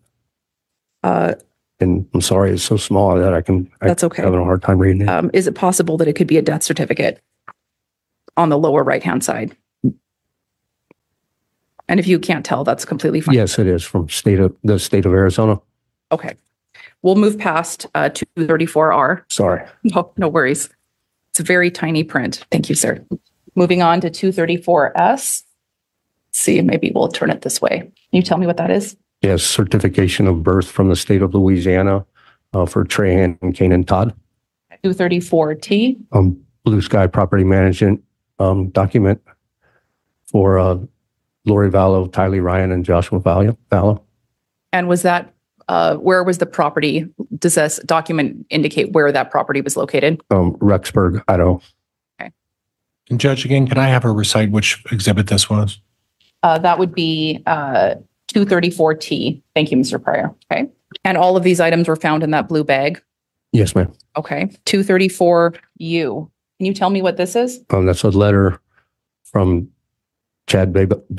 And I'm sorry, it's so small that That's okay. I'm having a hard time reading it. Is it possible that it could be a death certificate on the lower right-hand side? And if you can't tell, that's completely fine. Yes, it is from the state of Arizona. Okay. We'll move past 234R. Sorry. No worries. It's a very tiny print. Thank you, sir. Moving on to 234S. Let's see, maybe we'll turn it this way. Can you tell me what that is? Yes, certification of birth from the state of Louisiana for Trahan and Kanan Todd. 234T. Blue Sky Property Management document for Lori Vallow, Tylee Ryan, and Joshua Vallow. And was that, where was the property? Does this document indicate where that property was located? Rexburg, Idaho. Okay. And Judge, again, can I have her recite which exhibit this was? That would be 234T. Thank you, Mr. Pryor. Okay. And all of these items were found in that blue bag? Yes, ma'am. Okay. 234U. Can you tell me what this is? That's a letter from Chad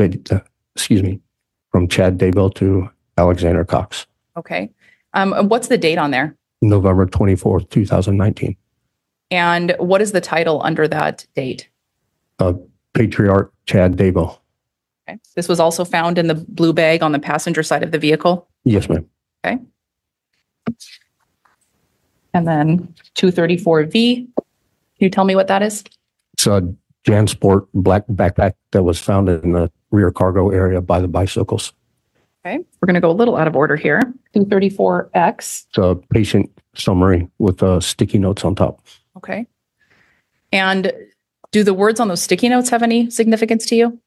from Chad Daybell to Alexander Cox. Okay. What's the date on there? November 24th, 2019. And what is the title under that date? Patriarch Chad Daybell. Okay. This was also found in the blue bag on the passenger side of the vehicle? Yes, ma'am. Okay. And then 234V. Can you tell me what that is? It's a JanSport black backpack that was found in the rear cargo area by the bicycles. Okay. We're going to go a little out of order here. 234X. It's a patient summary with sticky notes on top. Okay. And do the words on those sticky notes have any significance to you?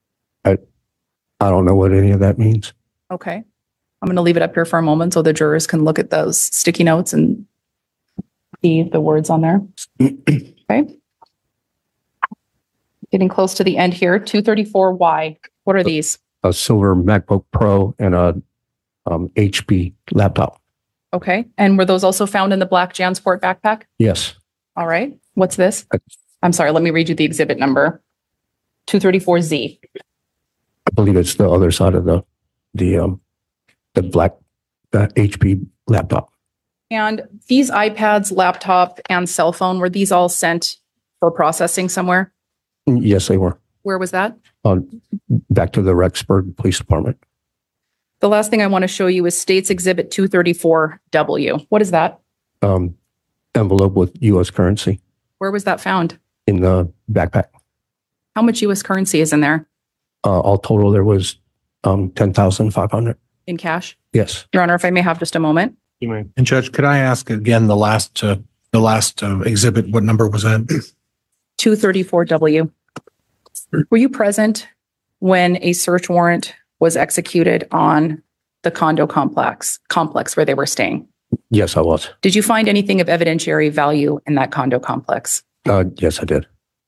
I don't know what any of that means. Okay. I'm going to leave it up here for a moment so the jurors can look at those sticky notes and see the words on there. Okay. Getting close to the end here. 234Y. What are these? A silver MacBook Pro and a HP laptop. Okay. And were those also found in the black JanSport backpack? Yes. All right. What's this? I'm sorry. Let me read you the exhibit number. 234Z. I believe it's the other side of the black HP laptop. And these iPads, laptop, and cell phone, were these all sent for processing somewhere? Yes, they were. Where was that? Back to the Rexburg Police Department. The last thing I want to show you is States Exhibit 234W. What is that? Envelope with U.S. currency. Where was that found? In the backpack. How much U.S. currency is in there? All total, there was $10,500. In cash? Yes. Your Honor, if I may have just a moment. You may. And Judge, could I ask again the last exhibit? What number was that? 234W. Were you present when a search warrant was executed on the condo complex where they were staying? Yes, I was. Did you find anything of evidentiary value in that condo complex? Yes, I did.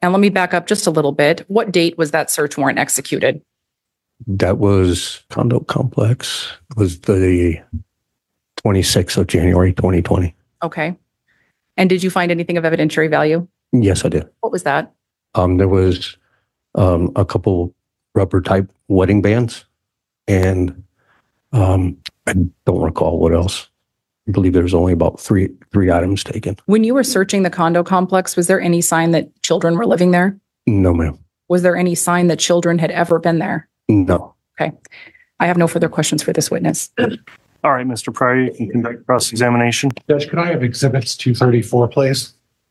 And let me back up just a little bit. What date was that search warrant executed? That was condo complex. It was the 26th of January, 2020. Okay. And did you find anything of evidentiary value? Yes, I did. What was that? There was a couple rubber type wedding bands, and I don't recall what else. I believe there was only about three items taken. When you were searching the condo complex, was there any sign that children were living there? No, ma'am. Was there any sign that children had ever been there? No. Okay. I have no further questions for this witness. All right, Mr. Pryor, you can conduct cross-examination. Judge, could I have exhibits 234, please?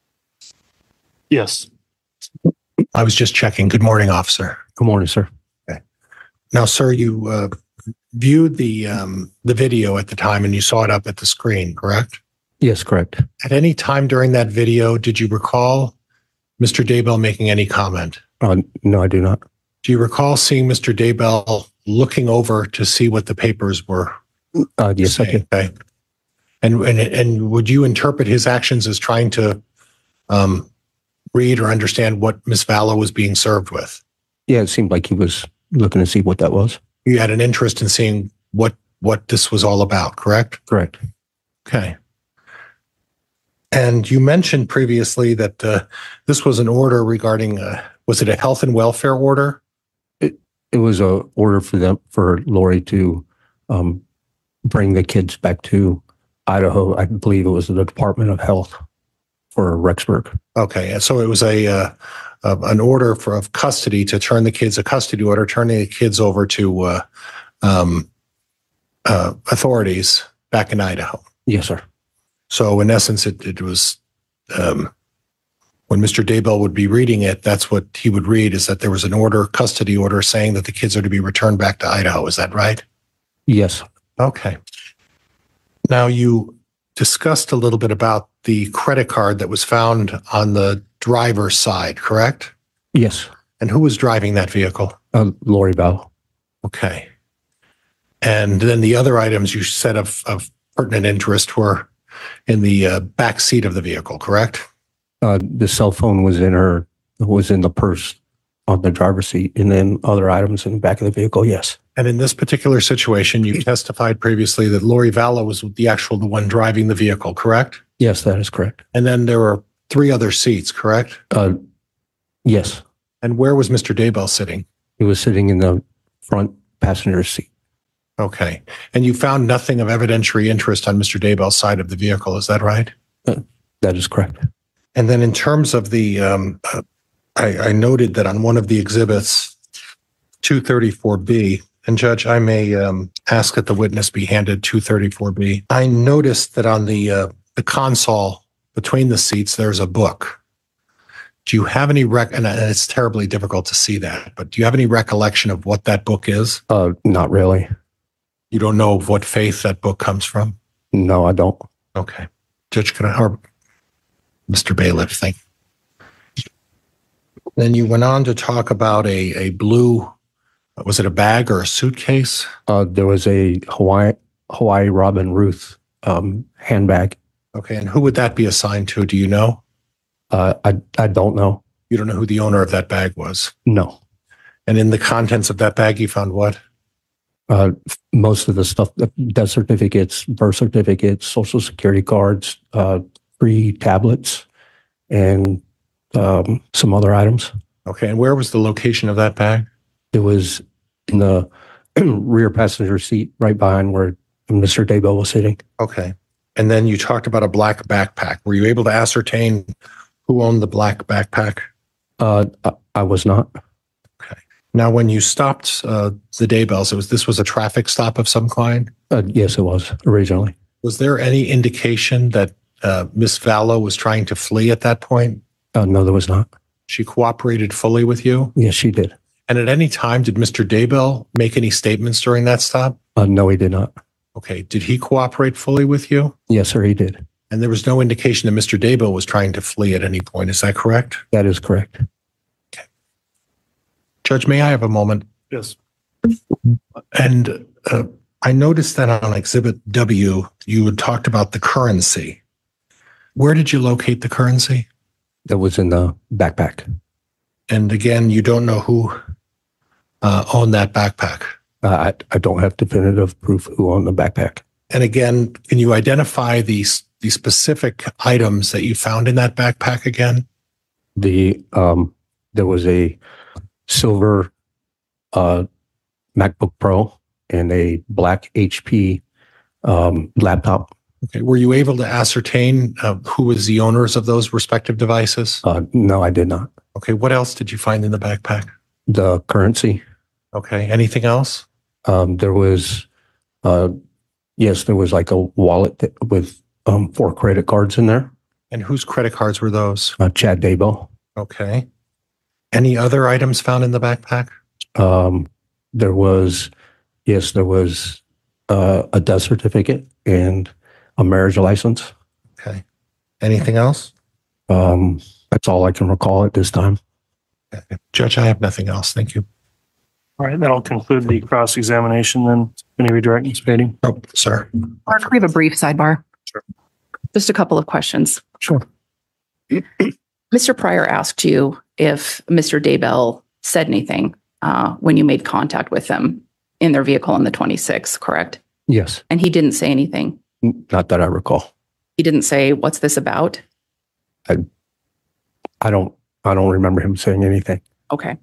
Yes. I was just checking. Good morning, officer. Good morning, sir. Okay. Now, sir, you viewed the video at the time and you saw it up at the screen, correct? Yes, correct. At any time during that video, did you recall Mr. Daybell making any comment? No, I do not. Do you recall seeing Mr. Daybell looking over to see what the papers were? Yes, I did. Okay. And would you interpret his actions as trying to read or understand what Ms. Vallow was being served with? Yeah, it seemed like he was looking to see what that was. You had an interest in seeing what this was all about, correct? Correct. Okay. And you mentioned previously that this was an order regarding, was it a health and welfare order? It was a order for Lori to bring the kids back to Idaho. I believe it was the Department of Health for Rexburg. Okay, and so it was an order of custody to turn the kids, a custody order, turning the kids over to authorities back in Idaho. Yes, sir. So in essence, it was when Mr. Daybell would be reading it, that's what he would read, is that there was an order, custody order, saying that the kids are to be returned back to Idaho. Is that right? Yes. Okay. Now, you discussed a little bit about the credit card that was found on the driver's side, correct? Yes. And who was driving that vehicle? Lori Vallow. Okay. And then the other items you said of pertinent interest were in the back seat of the vehicle, correct? The cell phone was in the purse on the driver's seat, and then other items in the back of the vehicle, yes. And in this particular situation, you testified previously that Lori Vallow was the one driving the vehicle, correct? Yes, that is correct. And then there were 3 other seats, correct? Yes. And where was Mr. Daybell sitting? He was sitting in the front passenger seat. Okay. And you found nothing of evidentiary interest on Mr. Daybell's side of the vehicle, is that right? That is correct. And then in terms of the, I noted that on one of the exhibits, 234B, and Judge, I may ask that the witness be handed 234B. I noticed that on the console between the seats, there's a book. Do you have any and it's terribly difficult to see that, but do you have any recollection of what that book is? Not really. You don't know of what faith that book comes from? No, I don't. Okay. Judge, or Mr. Bailiff, thank you. Then you went on to talk about a blue, was it a bag or a suitcase? There was a Hawaii Robin Ruth handbag. Okay, and who would that be assigned to? Do you know? I don't know. You don't know who the owner of that bag was? No. And in the contents of that bag, you found what? Most of the stuff, death certificates, birth certificates, social security cards, 3 tablets, and some other items. Okay, and where was the location of that bag? It was in the rear passenger seat, right behind where Mr. Daybell was sitting. Okay. And then you talked about a black backpack. Were you able to ascertain who owned the black backpack? I was not. Okay. Now, when you stopped the Daybells, this was a traffic stop of some kind? Yes, it was originally. Was there any indication that Miss Vallow was trying to flee at that point? No, there was not. She cooperated fully with you? Yes, she did. And at any time, did Mr. Daybell make any statements during that stop? No, he did not. Okay. Did he cooperate fully with you? Yes, sir, he did. And there was no indication that Mr. Daybell was trying to flee at any point. Is that correct? That is correct. Okay. Judge, may I have a moment? Yes. And I noticed that on Exhibit W, you had talked about the currency. Where did you locate the currency? That was in the backpack. And again, you don't know who owned that backpack. I don't have definitive proof who owned the backpack. And again, can you identify the specific items that you found in that backpack again? There was a silver MacBook Pro and a black HP laptop. Okay. Were you able to ascertain who was the owners of those respective devices? No, I did not. Okay. What else did you find in the backpack? The currency. Okay. Anything else? There was, yes, there was like a wallet with 4 credit cards in there. And whose credit cards were those? Chad Daybell. Okay. Any other items found in the backpack? There was a death certificate and a marriage license. Okay. Anything else? That's all I can recall at this time. Okay. Judge, I have nothing else. Thank you. All right, that'll conclude the cross-examination then. Any redirect, Ms. Beatty? Oh, sir. Mark, we have a brief sidebar. Sure. Just a couple of questions. Sure. Mr. Pryor asked you if Mr. Daybell said anything when you made contact with them in their vehicle on the 26th, correct? Yes. And he didn't say anything? Not that I recall. He didn't say, what's this about? I don't remember him saying anything. Okay.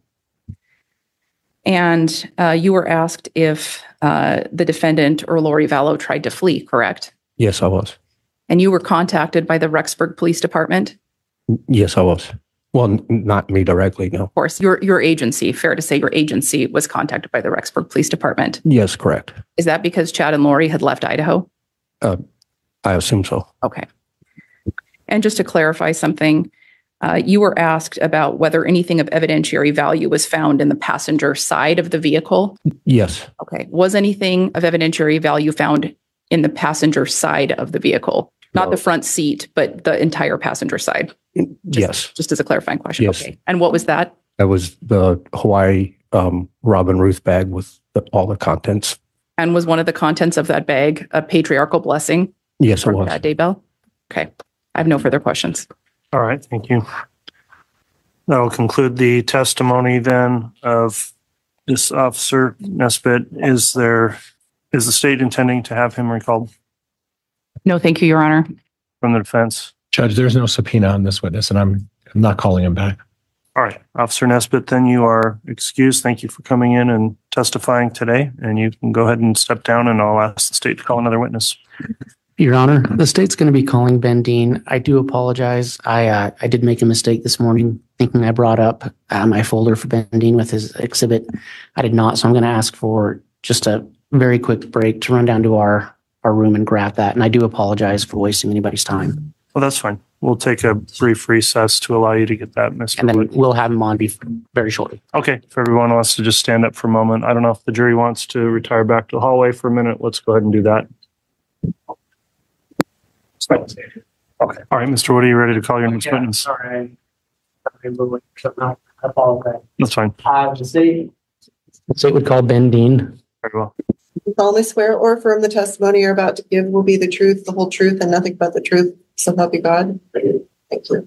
And you were asked if the defendant or Lori Vallow tried to flee, correct? Yes, I was. And you were contacted by the Rexburg Police Department? Yes, I was. Well, not me directly, no. Of course, your agency, fair to say your agency was contacted by the Rexburg Police Department. Yes, correct. Is that because Chad and Lori had left Idaho? I assume so. Okay. And just to clarify something, you were asked about whether anything of evidentiary value was found in the passenger side of the vehicle? Yes. Okay. Was anything of evidentiary value found in the passenger side of the vehicle? Not the front seat, but the entire passenger side? Yes. Just as a clarifying question. Yes. Okay. And what was that? That was the Hawaii Robin Ruth bag with all the contents. And was one of the contents of that bag a patriarchal blessing? Yes, it was. Chad Daybell? Okay. I have no further questions. All right, thank you. That'll conclude the testimony then of this Officer Nesbitt. Is the state intending to have him recalled No, thank you, Your Honor. from the defense? Judge, there's no subpoena on this witness, and I'm not calling him back. All right, Officer Nesbitt, then you are excused. Thank you for coming in and testifying today. And you can go ahead and step down, and I'll ask the state to call another witness. Your Honor, the state's going to be calling Ben Dean. I do apologize. I did make a mistake this morning thinking I brought up my folder for Ben Dean with his exhibit. I did not, so I'm going to ask for just a very quick break to run down to our room and grab that. And I do apologize for wasting anybody's time. Well, that's fine. We'll take a brief recess to allow you to get that, Mr. And then Wood. we'll have him on very shortly. Okay, if everyone wants to just stand up for a moment. I don't know if the jury wants to retire back to the hallway for a minute. Let's go ahead and do that. Okay. All right, Mr. Wood, are you ready to call your next witness? Sorry. I apologize. That's fine. The state would call Ben Dean. Very well. You solemnly swear or affirm the testimony you're about to give will be the truth, the whole truth, and nothing but the truth. So help you God. Thank you.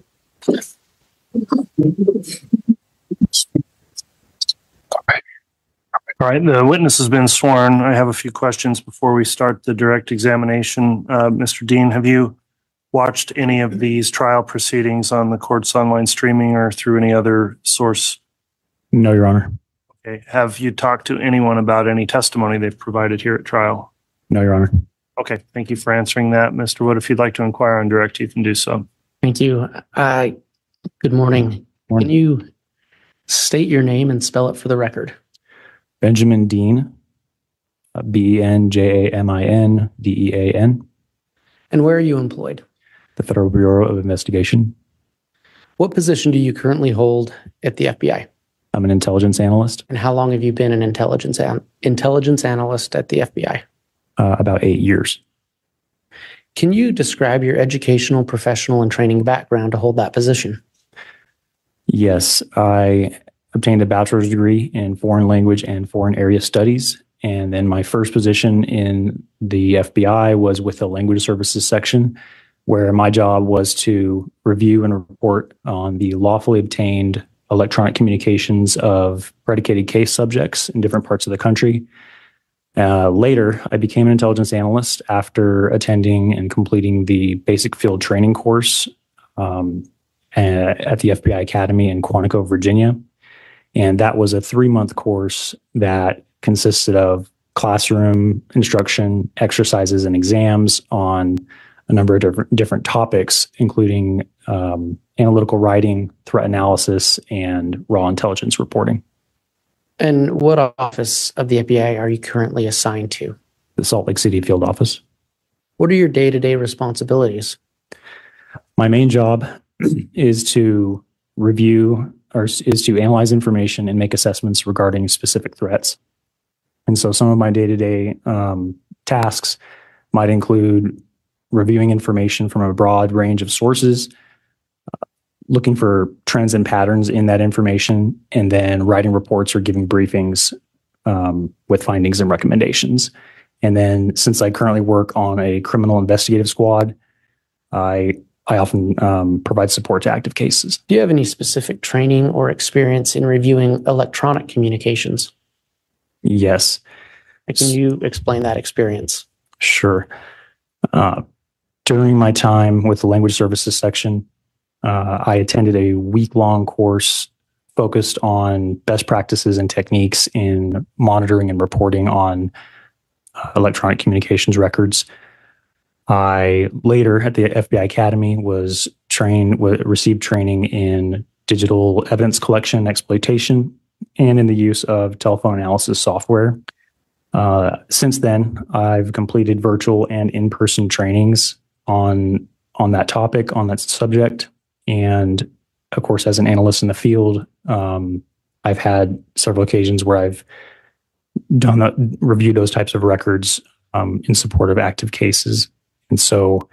All right, the witness has been sworn. I have a few questions before we start the direct examination. Mr. Dean, have you watched any of these trial proceedings on the court's online streaming or through any other source? No, Your Honor. Okay. Have you talked to anyone about any testimony they've provided here at trial? No, Your Honor. Okay, thank you for answering that. Mr. Wood, if you'd like to inquire on direct, you can do so. Thank you. Good morning. Can you state your name and spell it for the record? Benjamin Dean, BenjaminDean. And where are you employed? The Federal Bureau of Investigation. What position do you currently hold at the FBI? I'm an intelligence analyst. And how long have you been an intelligence analyst at the FBI? About 8 years. Can you describe your educational, professional, and training background to hold that position? Yes, I obtained a bachelor's degree in foreign language and foreign area studies. And then my first position in the FBI was with the language services section, where my job was to review and report on the lawfully obtained electronic communications of predicated case subjects in different parts of the country. Later, I became an intelligence analyst after attending and completing the basic field training course at the FBI Academy in Quantico, Virginia. And that was a 3-month course that consisted of classroom instruction, exercises, and exams on a number of different topics, including analytical writing, threat analysis, and raw intelligence reporting. And what office of the FBI are you currently assigned to? The Salt Lake City field office. What are your day-to-day responsibilities? My main job is to review or is to analyze information and make assessments regarding specific threats. And so some of my day-to-day tasks might include reviewing information from a broad range of sources, looking for trends and patterns in that information, and then writing reports or giving briefings with findings and recommendations. And then since I currently work on a criminal investigative squad, I often provide support to active cases. Do you have any specific training or experience in reviewing electronic communications? Yes. Can you explain that experience? Sure. During my time with the Language Services section, I attended a week-long course focused on best practices and techniques in monitoring and reporting on electronic communications records. I later at the FBI Academy received training in digital evidence collection and exploitation and in the use of telephone analysis software. Since then, I've completed virtual and in-person trainings on that topic, on that subject. And of course, as an analyst in the field, I've had several occasions where I've reviewed those types of records in support of active cases. And so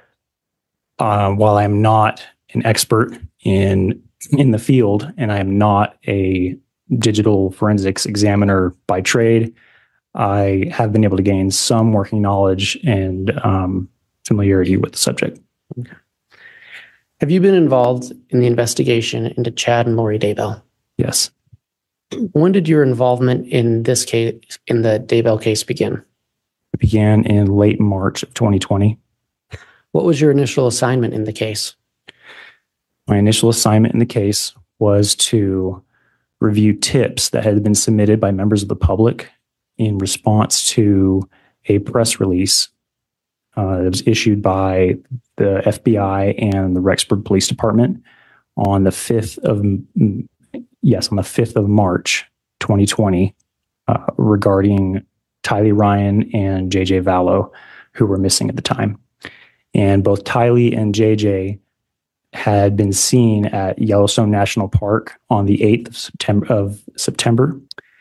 while I'm not an expert in the field and I am not a digital forensics examiner by trade, I have been able to gain some working knowledge and familiarity with the subject. Okay. Have you been involved in the investigation into Chad and Lori Daybell? Yes. When did your involvement in this case, in the Daybell case, begin? It began in late March of 2020. What was your initial assignment in the case? My initial assignment in the case was to review tips that had been submitted by members of the public in response to a press release that was issued by the FBI and the Rexburg Police Department on the 5th of March, 2020, regarding Tylee Ryan and JJ Vallow, who were missing at the time. And both Tylee and JJ had been seen at Yellowstone National Park on the 8th of September.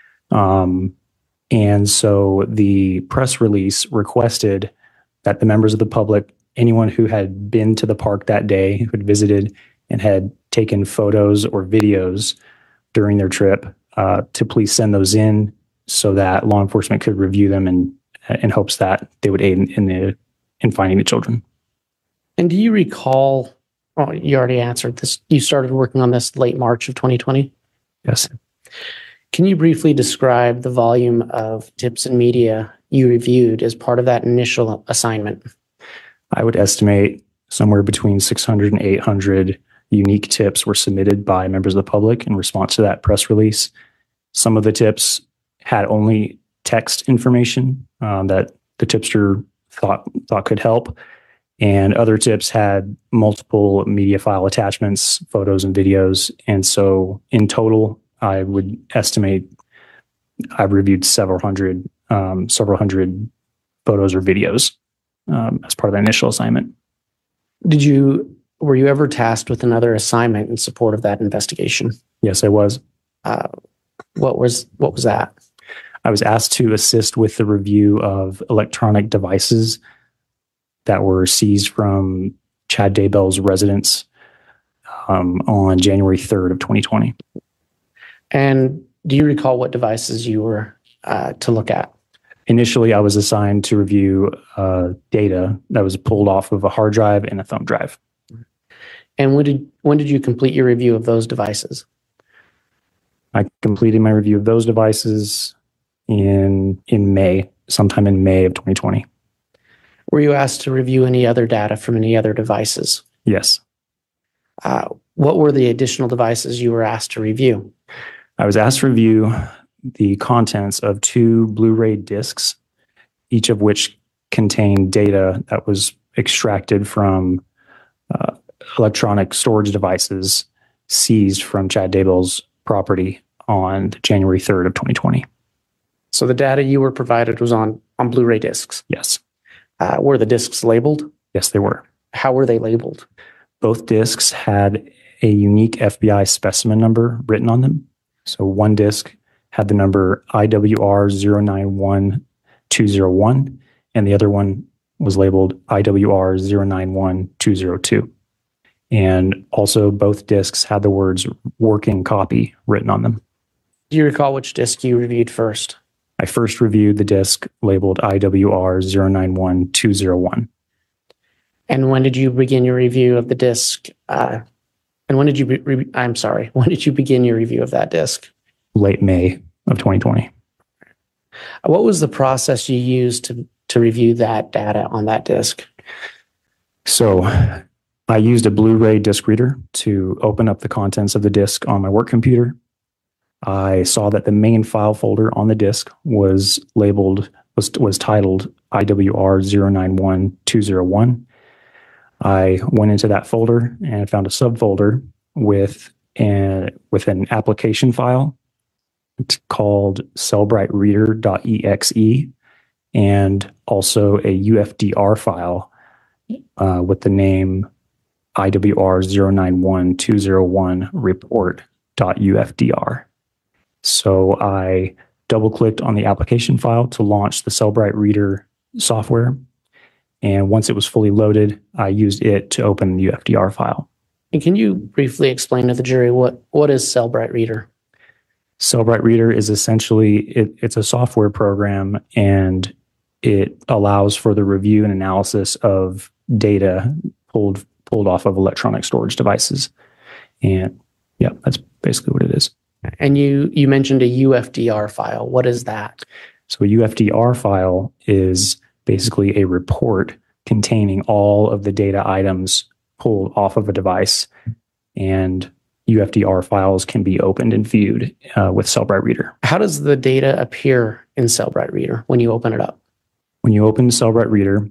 And so the press release requested that the members of the public, anyone who had been to the park that day, who had visited and had taken photos or videos during their trip, to please send those in so that law enforcement could review them in hopes that they would aid in finding the children. And do you recall, you already answered this, you started working on this late March of 2020? Yes. Can you briefly describe the volume of tips and media you reviewed as part of that initial assignment? I would estimate somewhere between 600 and 800 unique tips were submitted by members of the public in response to that press release. Some of the tips had only text information that the tipster thought could help, and other tips had multiple media file attachments, photos and videos. And so in total, I would estimate I've reviewed several hundred photos or videos as part of the initial assignment. Were you ever tasked with another assignment in support of that investigation? Yes, I was. What was that? I was asked to assist with the review of electronic devices that were seized from Chad Daybell's residence on January 3rd of 2020. And do you recall what devices you were to look at? Initially, I was assigned to review data that was pulled off of a hard drive and a thumb drive. And when did you complete your review of those devices? I completed my review of those devices in May, sometime in May of 2020. Were you asked to review any other data from any other devices? Yes. What were the additional devices you were asked to review? I was asked to review the contents of 2 Blu-ray discs, each of which contained data that was extracted from electronic storage devices seized from Chad Daybell's property on January 3rd of 2020. So the data you were provided was on Blu-ray discs? Yes. Were the discs labeled? Yes, they were. How were they labeled? Both discs had a unique FBI specimen number written on them. So one disc had the number IWR091201, and the other one was labeled IWR091202. And also both discs had the words working copy written on them. Do you recall which disc you reviewed first? I first reviewed the disc labeled IWR091201. And when did you begin your review of the disc? And when did you, when did you begin your review of that disc? Late May of 2020. What was the process you used to review that data on that disc? So I used a Blu-ray disc reader to open up the contents of the disc on my work computer. I saw that the main file folder on the disc was labeled, was titled IWR091201. I went into that folder and found a subfolder with an application file. It's called cellbrightreader.exe, and also a UFDR file with the name IWR091201 report.ufdr. So I double-clicked on the application file to launch the Cellbright Reader software. And once it was fully loaded, I used it to open the UFDR file. And can you briefly explain to the jury what is Cellbright Reader? Cellbright Reader is essentially, it's a software program, and it allows for the review and analysis of data pulled off of electronic storage devices. And yeah, that's basically what it is. And you mentioned a UFDR file. What is that? So a UFDR file is basically a report containing all of the data items pulled off of a device, and UFDR files can be opened and viewed with Cellbright Reader. How does the data appear in Cellbright Reader when you open it up? When you open Cellbright Reader,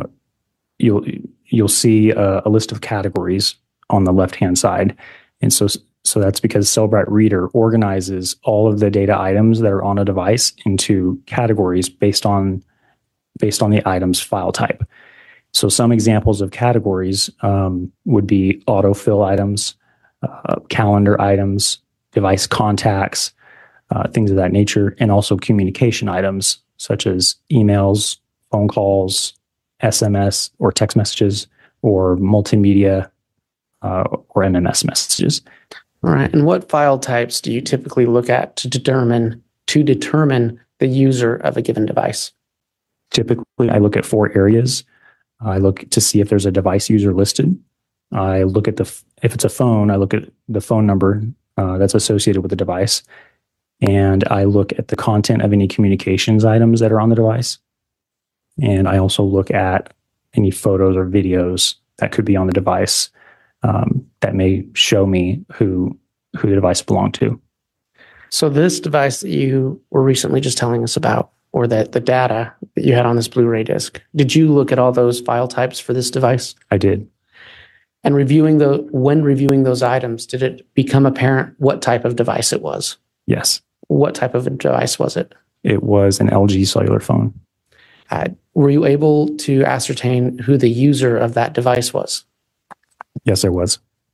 you'll see a list of categories on the left-hand side, and so that's because Cellbright Reader organizes all of the data items that are on a device into categories based on the item's file type. So some examples of categories would be autofill items, calendar items, device contacts, things of that nature, and also communication items such as emails, phone calls, SMS or text messages, or multimedia or MMS messages. All right. And what file types do you typically look at to determine the user of a given device? Typically, I look at 4 areas. I look to see if there's a device user listed. I look at if it's a phone, I look at the phone number that's associated with the device. And I look at the content of any communications items that are on the device. And I also look at any photos or videos that could be on the device that may show me who the device belonged to. So this device that you were recently just telling us about, or that the data that you had on this Blu-ray disc, did you look at all those file types for this device? I did. And when reviewing those items, did it become apparent what type of device it was? Yes. What type of a device was it? It was an LG cellular phone. Were you able to ascertain who the user of that device was? Yes, I was.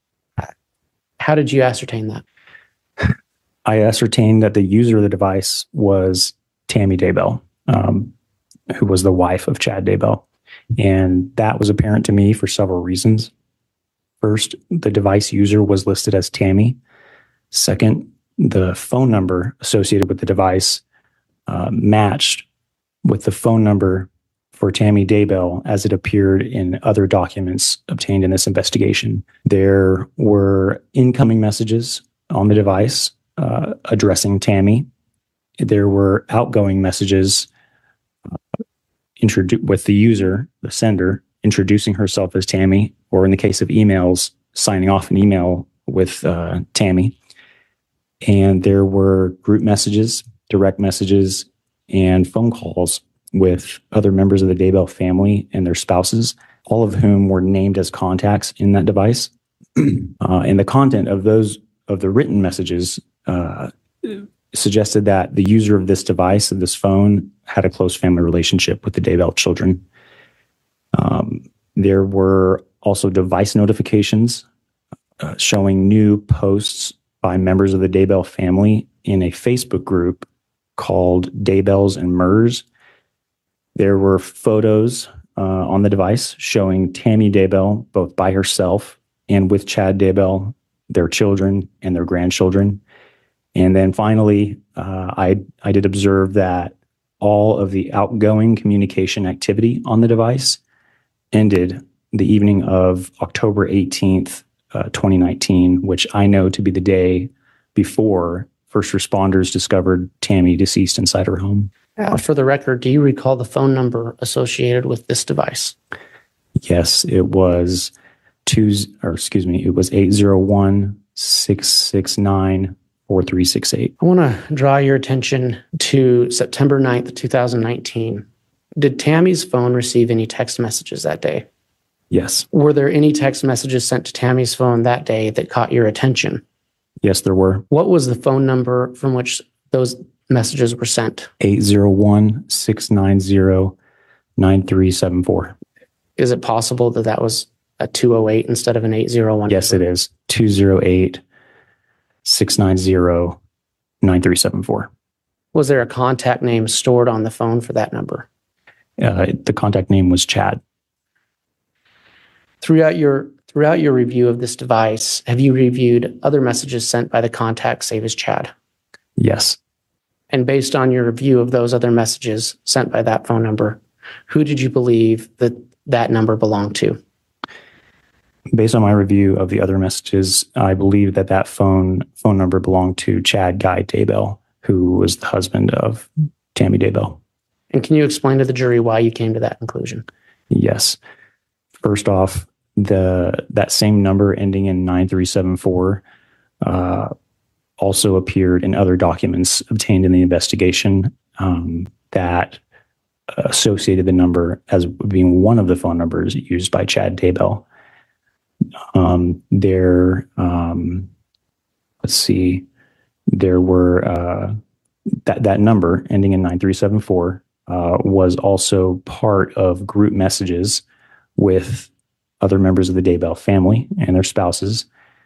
How did you ascertain that? I ascertained that the user of the device was Tammy Daybell, who was the wife of Chad Daybell. And that was apparent to me for several reasons. First, the device user was listed as Tammy. Second, the phone number associated with the device matched with the phone number for Tammy Daybell as it appeared in other documents obtained in this investigation. There were incoming messages on the device addressing Tammy. There were outgoing messages with the user, the sender, introducing herself as Tammy, or in the case of emails, signing off an email with Tammy. And there were group messages, direct messages, and phone calls with other members of the Daybell family and their spouses, all of whom were named as contacts in that device. And the content of the written messages suggested that the user of this device, of this phone, had a close family relationship with the Daybell children. There were also device notifications showing new posts by members of the Daybell family in a Facebook group called Daybells and Murs. There were photos on the device showing Tammy Daybell both by herself and with Chad Daybell, their children and their grandchildren. And then finally, I did observe that all of the outgoing communication activity on the device ended the evening of October 18th, 2019, which I know to be the day before first responders discovered Tammy deceased inside her home. For the record, do you recall the phone number associated with this device? Yes, it was 801-669-4368. I want to draw your attention to September 9th, 2019. Did Tammy's phone receive any text messages that day? Yes. Were there any text messages sent to Tammy's phone that day that caught your attention? Yes, there were. What was the phone number from which those messages were sent? 801-690-9374. Is it possible that that was a 208 instead of an 801? Yes, it is. 208-690-9374. Was there a contact name stored on the phone for that number? The contact name was Chad. Throughout your review of this device, have you reviewed other messages sent by the contact save as Chad? Yes. And based on your review of those other messages sent by that phone number, who did you believe that number belonged to? Based on my review of the other messages, I believe that phone number belonged to Chad Guy Daybell, who was the husband of Tammy Daybell. And can you explain to the jury why you came to that conclusion? Yes. First off, that same number ending in 9374 also appeared in other documents obtained in the investigation that associated the number as being one of the phone numbers used by Chad Daybell. There were that number ending in 9374 was also part of group messages with other members of the Daybell family and their spouses.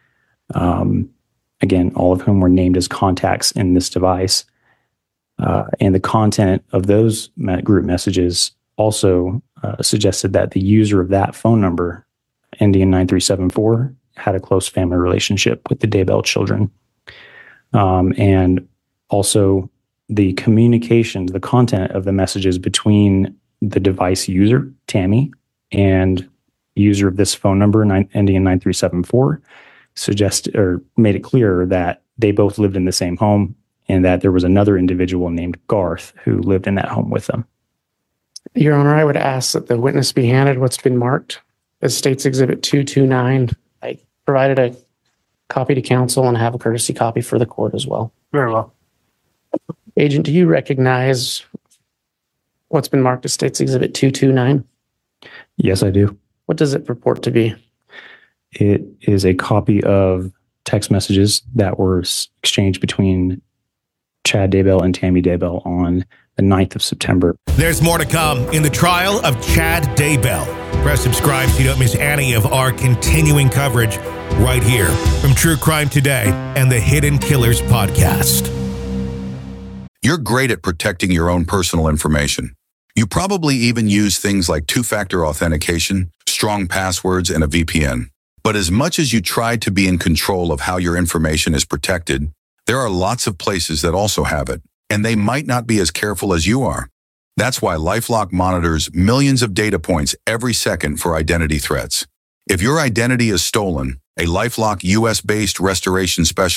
Again, all of whom were named as contacts in this device. And the content of those group messages also suggested that the user of that phone number ending in 9374 had a close family relationship with the Daybell children. And also the communications, the content of the messages between the device user, Tammy, and user of this phone number ending in 9374 made it clear that they both lived in the same home and that there was another individual named Garth who lived in that home with them. Your Honor, I would ask that the witness be handed what's been marked as State's Exhibit 229. I provided a copy to counsel and have a courtesy copy for the court as well. Very well. Agent, do you recognize what's been marked as State's Exhibit 229? Yes, I do. What does it purport to be? It is a copy of text messages that were exchanged between Chad Daybell and Tammy Daybell on the 9th of September. There's more to come in the trial of Chad Daybell. Press subscribe so you don't miss any of our continuing coverage right here from True Crime Today and the Hidden Killers podcast. You're great at protecting your own personal information. You probably even use things like two-factor authentication, strong passwords, and a VPN. But as much as you try to be in control of how your information is protected, there are lots of places that also have it, and they might not be as careful as you are. That's why LifeLock monitors millions of data points every second for identity threats. If your identity is stolen, a LifeLock US-based restoration specialist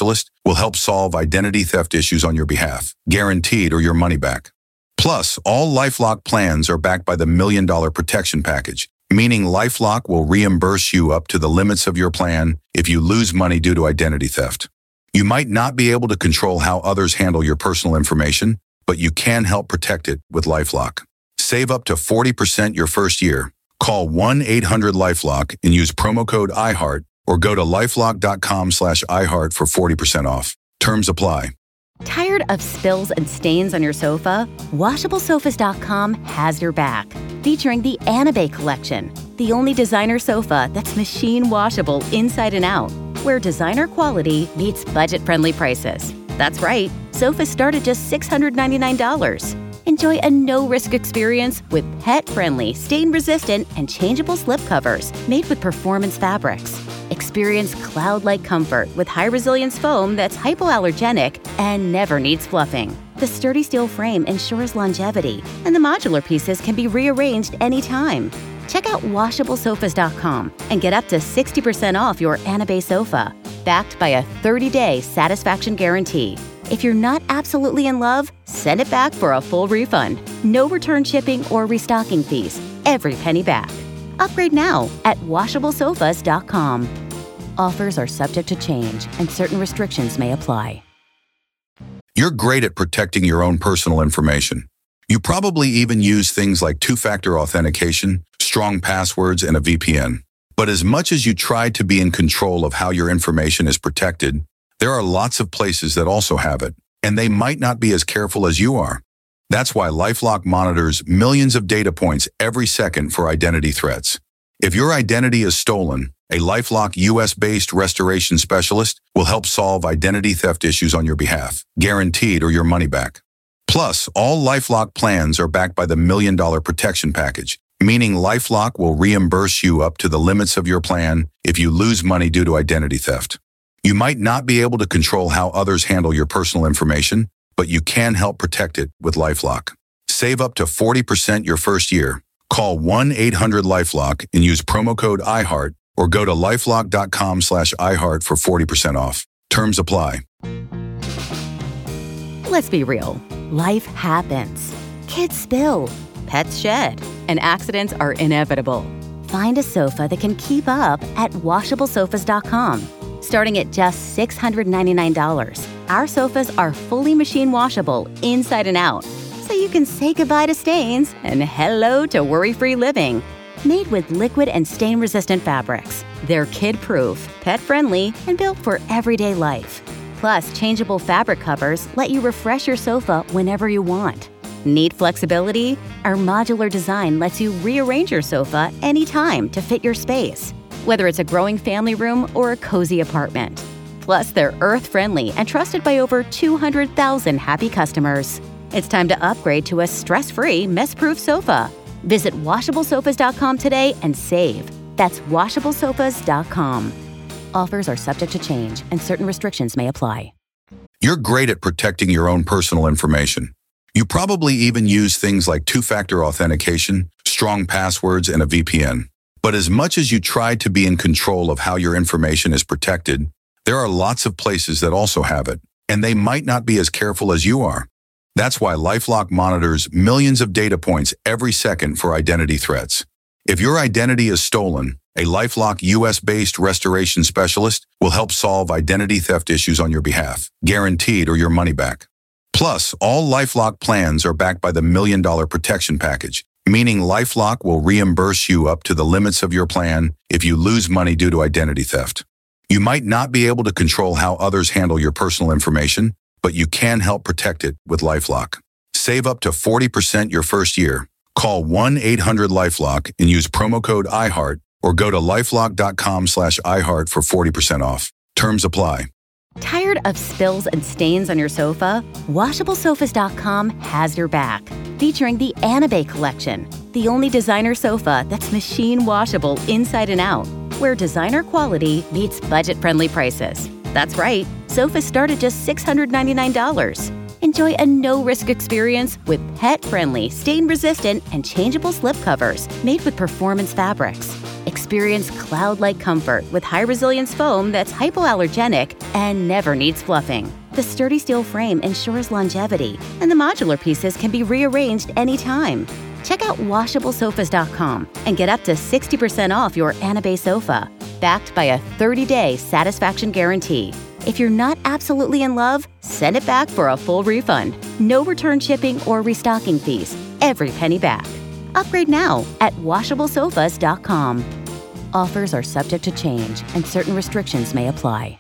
will help solve identity theft issues on your behalf, guaranteed or your money back. Plus, all LifeLock plans are backed by the $1 Million Protection Package, meaning LifeLock will reimburse you up to the limits of your plan if you lose money due to identity theft. You might not be able to control how others handle your personal information, but you can help protect it with LifeLock. Save up to 40% your first year. Call 1-800-LifeLock and use promo code iHeart or go to lifelock.com/iHeart for 40% off. Terms apply. Tired of spills and stains on your sofa? WashableSofas.com has your back. Featuring the Anabay collection, the only designer sofa that's machine washable inside and out, where designer quality meets budget-friendly prices. That's right, sofas start at just $699. Enjoy a no-risk experience with pet-friendly, stain-resistant, and changeable slipcovers made with performance fabrics. Experience cloud-like comfort with high-resilience foam that's hypoallergenic and never needs fluffing. The sturdy steel frame ensures longevity, and the modular pieces can be rearranged anytime. Check out WashableSofas.com and get up to 60% off your Anabay sofa, backed by a 30-day satisfaction guarantee. If you're not absolutely in love, send it back for a full refund. No return shipping or restocking fees. Every penny back. Upgrade now at WashableSofas.com. Offers are subject to change and certain restrictions may apply. You're great at protecting your own personal information. You probably even use things like two-factor authentication, strong passwords, and a VPN. But as much as you try to be in control of how your information is protected, there are lots of places that also have it, and they might not be as careful as you are. That's why LifeLock monitors millions of data points every second for identity threats. If your identity is stolen, a LifeLock US-based restoration specialist will help solve identity theft issues on your behalf, guaranteed or your money back. Plus, all LifeLock plans are backed by the $1 Million Protection Package, meaning LifeLock will reimburse you up to the limits of your plan if you lose money due to identity theft. You might not be able to control how others handle your personal information, but you can help protect it with LifeLock. Save up to 40% your first year. Call 1-800-LifeLock and use promo code iHeart or go to lifelock.com/iHeart for 40% off. Terms apply. Let's be real. Life happens. Kids spill, pets shed, and accidents are inevitable. Find a sofa that can keep up at WashableSofas.com. Starting at just $699, our sofas are fully machine washable inside and out, so you can say goodbye to stains and hello to worry-free living. Made with liquid and stain-resistant fabrics, they're kid-proof, pet-friendly, and built for everyday life. Plus, changeable fabric covers let you refresh your sofa whenever you want. Need flexibility? Our modular design lets you rearrange your sofa anytime to fit your space, whether it's a growing family room or a cozy apartment. Plus, they're earth-friendly and trusted by over 200,000 happy customers. It's time to upgrade to a stress-free, mess-proof sofa. Visit WashableSofas.com today and save. That's WashableSofas.com. Offers are subject to change and certain restrictions may apply. You're great at protecting your own personal information. You probably even use things like two-factor authentication, strong passwords, and a VPN. But as much as you try to be in control of how your information is protected, there are lots of places that also have it, and they might not be as careful as you are. That's why LifeLock monitors millions of data points every second for identity threats. If your identity is stolen, a LifeLock US-based restoration specialist will help solve identity theft issues on your behalf, guaranteed or your money back. Plus, all LifeLock plans are backed by the $1 Million Protection Package, meaning LifeLock will reimburse you up to the limits of your plan if you lose money due to identity theft. You might not be able to control how others handle your personal information, but you can help protect it with LifeLock. Save up to 40% your first year. Call 1-800-LifeLock and use promo code iHeart or go to lifelock.com/iHeart for 40% off. Terms apply. Tired of spills and stains on your sofa? WashableSofas.com has your back. Featuring the Anabay collection, the only designer sofa that's machine washable inside and out, where designer quality meets budget-friendly prices. That's right, sofas start at just $699. Enjoy a no-risk experience with pet-friendly, stain-resistant, and changeable slipcovers made with performance fabrics. Experience cloud-like comfort with high-resilience foam that's hypoallergenic and never needs fluffing. The sturdy steel frame ensures longevity, and the modular pieces can be rearranged anytime. Check out WashableSofas.com and get up to 60% off your Anabay sofa, backed by a 30-day satisfaction guarantee. If you're not absolutely in love, send it back for a full refund. No return shipping or restocking fees. Every penny back. Upgrade now at WashableSofas.com. Offers are subject to change and certain restrictions may apply.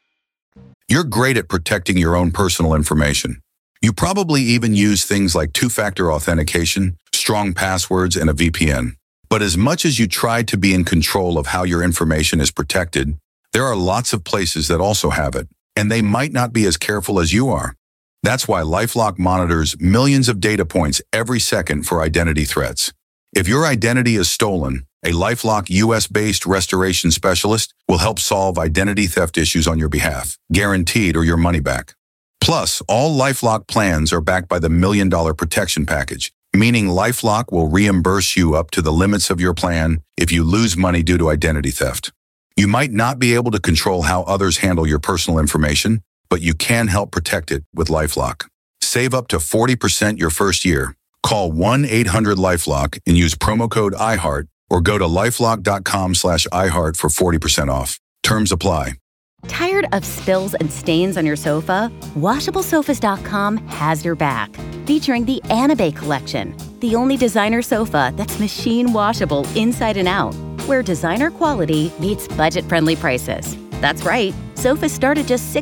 You're great at protecting your own personal information. You probably even use things like two-factor authentication, strong passwords, and a VPN. But as much as you try to be in control of how your information is protected, there are lots of places that also have it, and they might not be as careful as you are. That's why LifeLock monitors millions of data points every second for identity threats. If your identity is stolen, a LifeLock US-based restoration specialist will help solve identity theft issues on your behalf, guaranteed or your money back. Plus, all LifeLock plans are backed by the $1 Million Protection Package, meaning LifeLock will reimburse you up to the limits of your plan if you lose money due to identity theft. You might not be able to control how others handle your personal information, but you can help protect it with LifeLock. Save up to 40% your first year. Call 1-800-LifeLock and use promo code iHeart or go to lifelock.com/iHeart for 40% off. Terms apply. Tired of spills and stains on your sofa? WashableSofas.com has your back. Featuring the Anabay collection, the only designer sofa that's machine washable inside and out, where designer quality meets budget-friendly prices. That's right, sofas start at just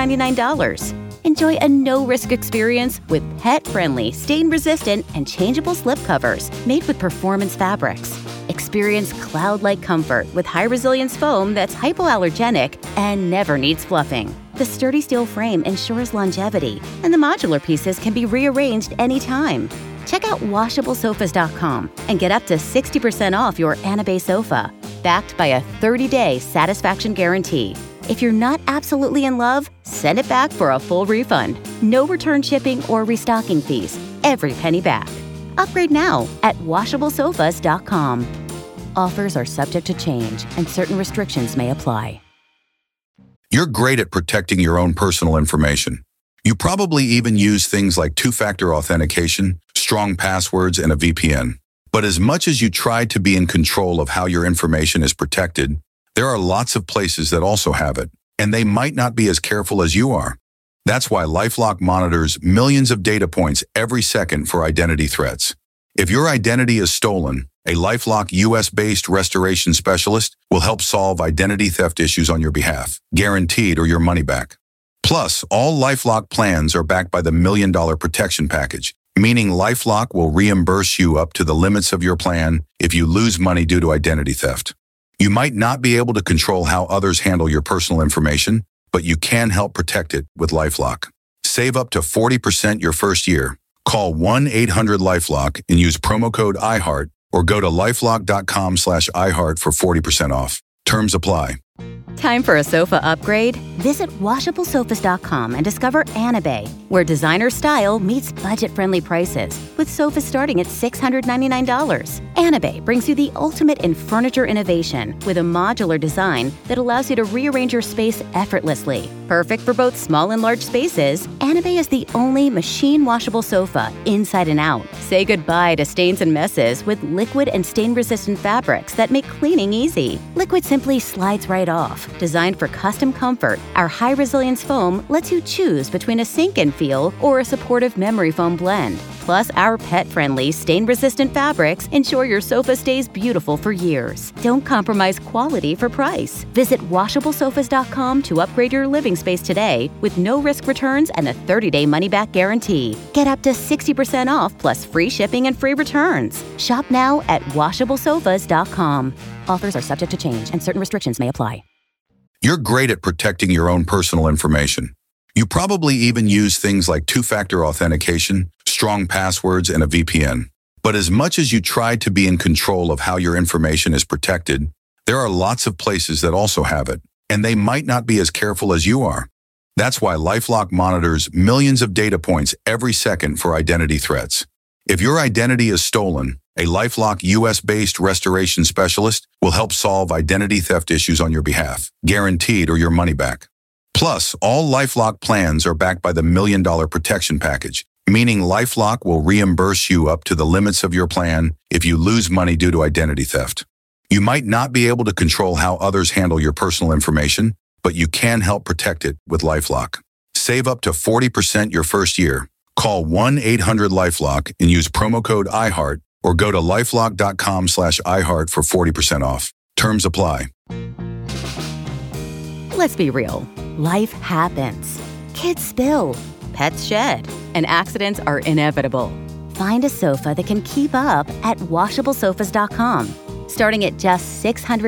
$699. Enjoy a no-risk experience with pet-friendly, stain-resistant, and changeable slipcovers made with performance fabrics. Experience cloud-like comfort with high-resilience foam that's hypoallergenic and never needs fluffing. The sturdy steel frame ensures longevity, and the modular pieces can be rearranged anytime. Check out WashableSofas.com and get up to 60% off your Anabay sofa, backed by a 30-day satisfaction guarantee. If you're not absolutely in love, send it back for a full refund. No return shipping or restocking fees. Every penny back. Upgrade now at WashableSofas.com. Offers are subject to change and certain restrictions may apply. You're great at protecting your own personal information. You probably even use things like two-factor authentication, strong passwords, and a VPN. But as much as you try to be in control of how your information is protected, there are lots of places that also have it, and they might not be as careful as you are. That's why LifeLock monitors millions of data points every second for identity threats. If your identity is stolen, a LifeLock US-based restoration specialist will help solve identity theft issues on your behalf, guaranteed or your money back. Plus, all LifeLock plans are backed by the $1 Million Protection Package, meaning LifeLock will reimburse you up to the limits of your plan if you lose money due to identity theft. You might not be able to control how others handle your personal information, but you can help protect it with LifeLock. Save up to 40% your first year. Call 1-800-LifeLock and use promo code iHeart or go to lifelock.com/iHeart for 40% off. Terms apply. Time for a sofa upgrade? Visit WashableSofas.com and discover Anabay, where designer style meets budget-friendly prices, with sofas starting at $699. Anabay brings you the ultimate in furniture innovation with a modular design that allows you to rearrange your space effortlessly. Perfect for both small and large spaces, Anabay is the only machine-washable sofa inside and out. Say goodbye to stains and messes with liquid and stain-resistant fabrics that make cleaning easy. Liquid simply slides right off. Designed for custom comfort, our high-resilience foam lets you choose between a sink-in feel or a supportive memory foam blend. Plus, our pet-friendly, stain-resistant fabrics ensure your sofa stays beautiful for years. Don't compromise quality for price. Visit WashableSofas.com to upgrade your living space today with no-risk returns and a 30-day money-back guarantee. Get up to 60% off plus free shipping and free returns. Shop now at WashableSofas.com. Offers are subject to change and certain restrictions may apply. You're great at protecting your own personal information. You probably even use things like two-factor authentication, strong passwords, and a VPN. But as much as you try to be in control of how your information is protected, there are lots of places that also have it, and they might not be as careful as you are. That's why LifeLock monitors millions of data points every second for identity threats. If your identity is stolen, a LifeLock US-based restoration specialist will help solve identity theft issues on your behalf, guaranteed or your money back. Plus, all LifeLock plans are backed by the $1 Million Protection Package, meaning LifeLock will reimburse you up to the limits of your plan if you lose money due to identity theft. You might not be able to control how others handle your personal information, but you can help protect it with LifeLock. Save up to 40% your first year. Call 1-800-LifeLock and use promo code iHeart or go to lifelock.com/iHeart for 40% off. Terms apply. Let's be real. Life happens. Kids spill. Pets shed. And accidents are inevitable. Find a sofa that can keep up at washablesofas.com. Starting at just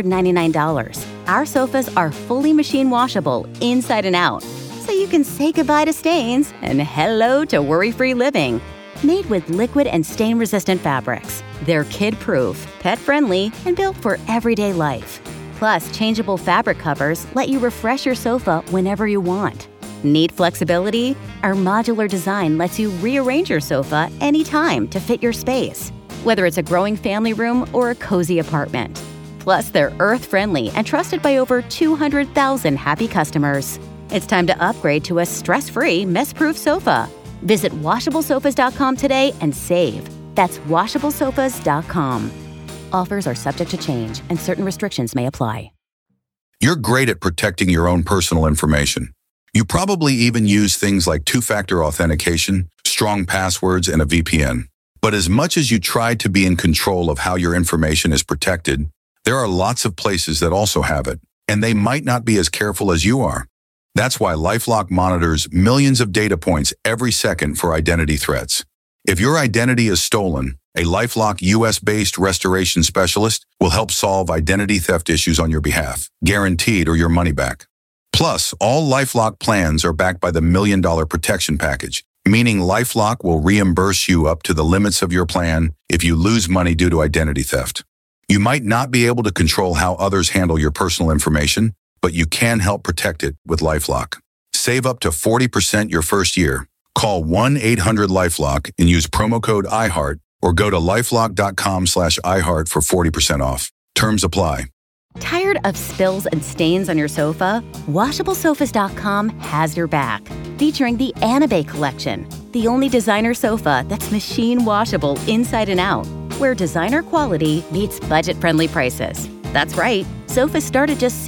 $699, our sofas are fully machine washable inside and out, so you can say goodbye to stains and hello to worry-free living. Made with liquid and stain-resistant fabrics, they're kid-proof, pet-friendly, and built for everyday life. Plus, changeable fabric covers let you refresh your sofa whenever you want. Need flexibility? Our modular design lets you rearrange your sofa anytime to fit your space, whether it's a growing family room or a cozy apartment. Plus, they're earth-friendly and trusted by over 200,000 happy customers. It's time to upgrade to a stress-free, mess-proof sofa. Visit washablesofas.com today and save. That's washablesofas.com. Offers are subject to change and certain restrictions may apply. You're great at protecting your own personal information. You probably even use things like two-factor authentication, strong passwords, and a VPN. But as much as you try to be in control of how your information is protected, there are lots of places that also have it, and they might not be as careful as you are. That's why LifeLock monitors millions of data points every second for identity threats. If your identity is stolen, a LifeLock US-based restoration specialist will help solve identity theft issues on your behalf, guaranteed or your money back. Plus, all LifeLock plans are backed by the $1 Million Protection Package, meaning LifeLock will reimburse you up to the limits of your plan if you lose money due to identity theft. You might not be able to control how others handle your personal information, but you can help protect it with LifeLock. Save up to 40% your first year. Call 1-800-LifeLock and use promo code iHeart or go to lifelock.com/iHeart for 40% off. Terms apply. Tired of spills and stains on your sofa? WashableSofas.com has your back. Featuring the Anabay collection, the only designer sofa that's machine washable inside and out, where designer quality meets budget-friendly prices. That's right, sofas start at just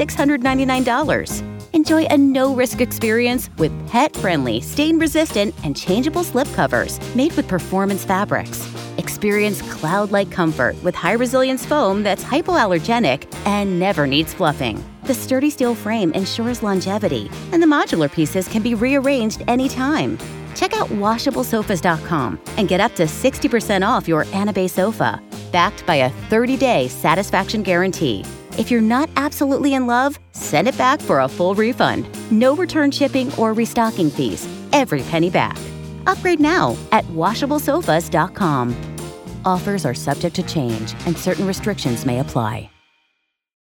$699. Enjoy a no-risk experience with pet-friendly, stain-resistant, and changeable slip covers made with performance fabrics. Experience cloud-like comfort with high-resilience foam that's hypoallergenic and never needs fluffing. The sturdy steel frame ensures longevity, and the modular pieces can be rearranged anytime. Check out washablesofas.com and get up to 60% off your Anabay sofa, backed by a 30-day satisfaction guarantee. If you're not absolutely in love, send it back for a full refund. No return shipping or restocking fees. Every penny back. Upgrade now at washablesofas.com. Offers are subject to change and certain restrictions may apply.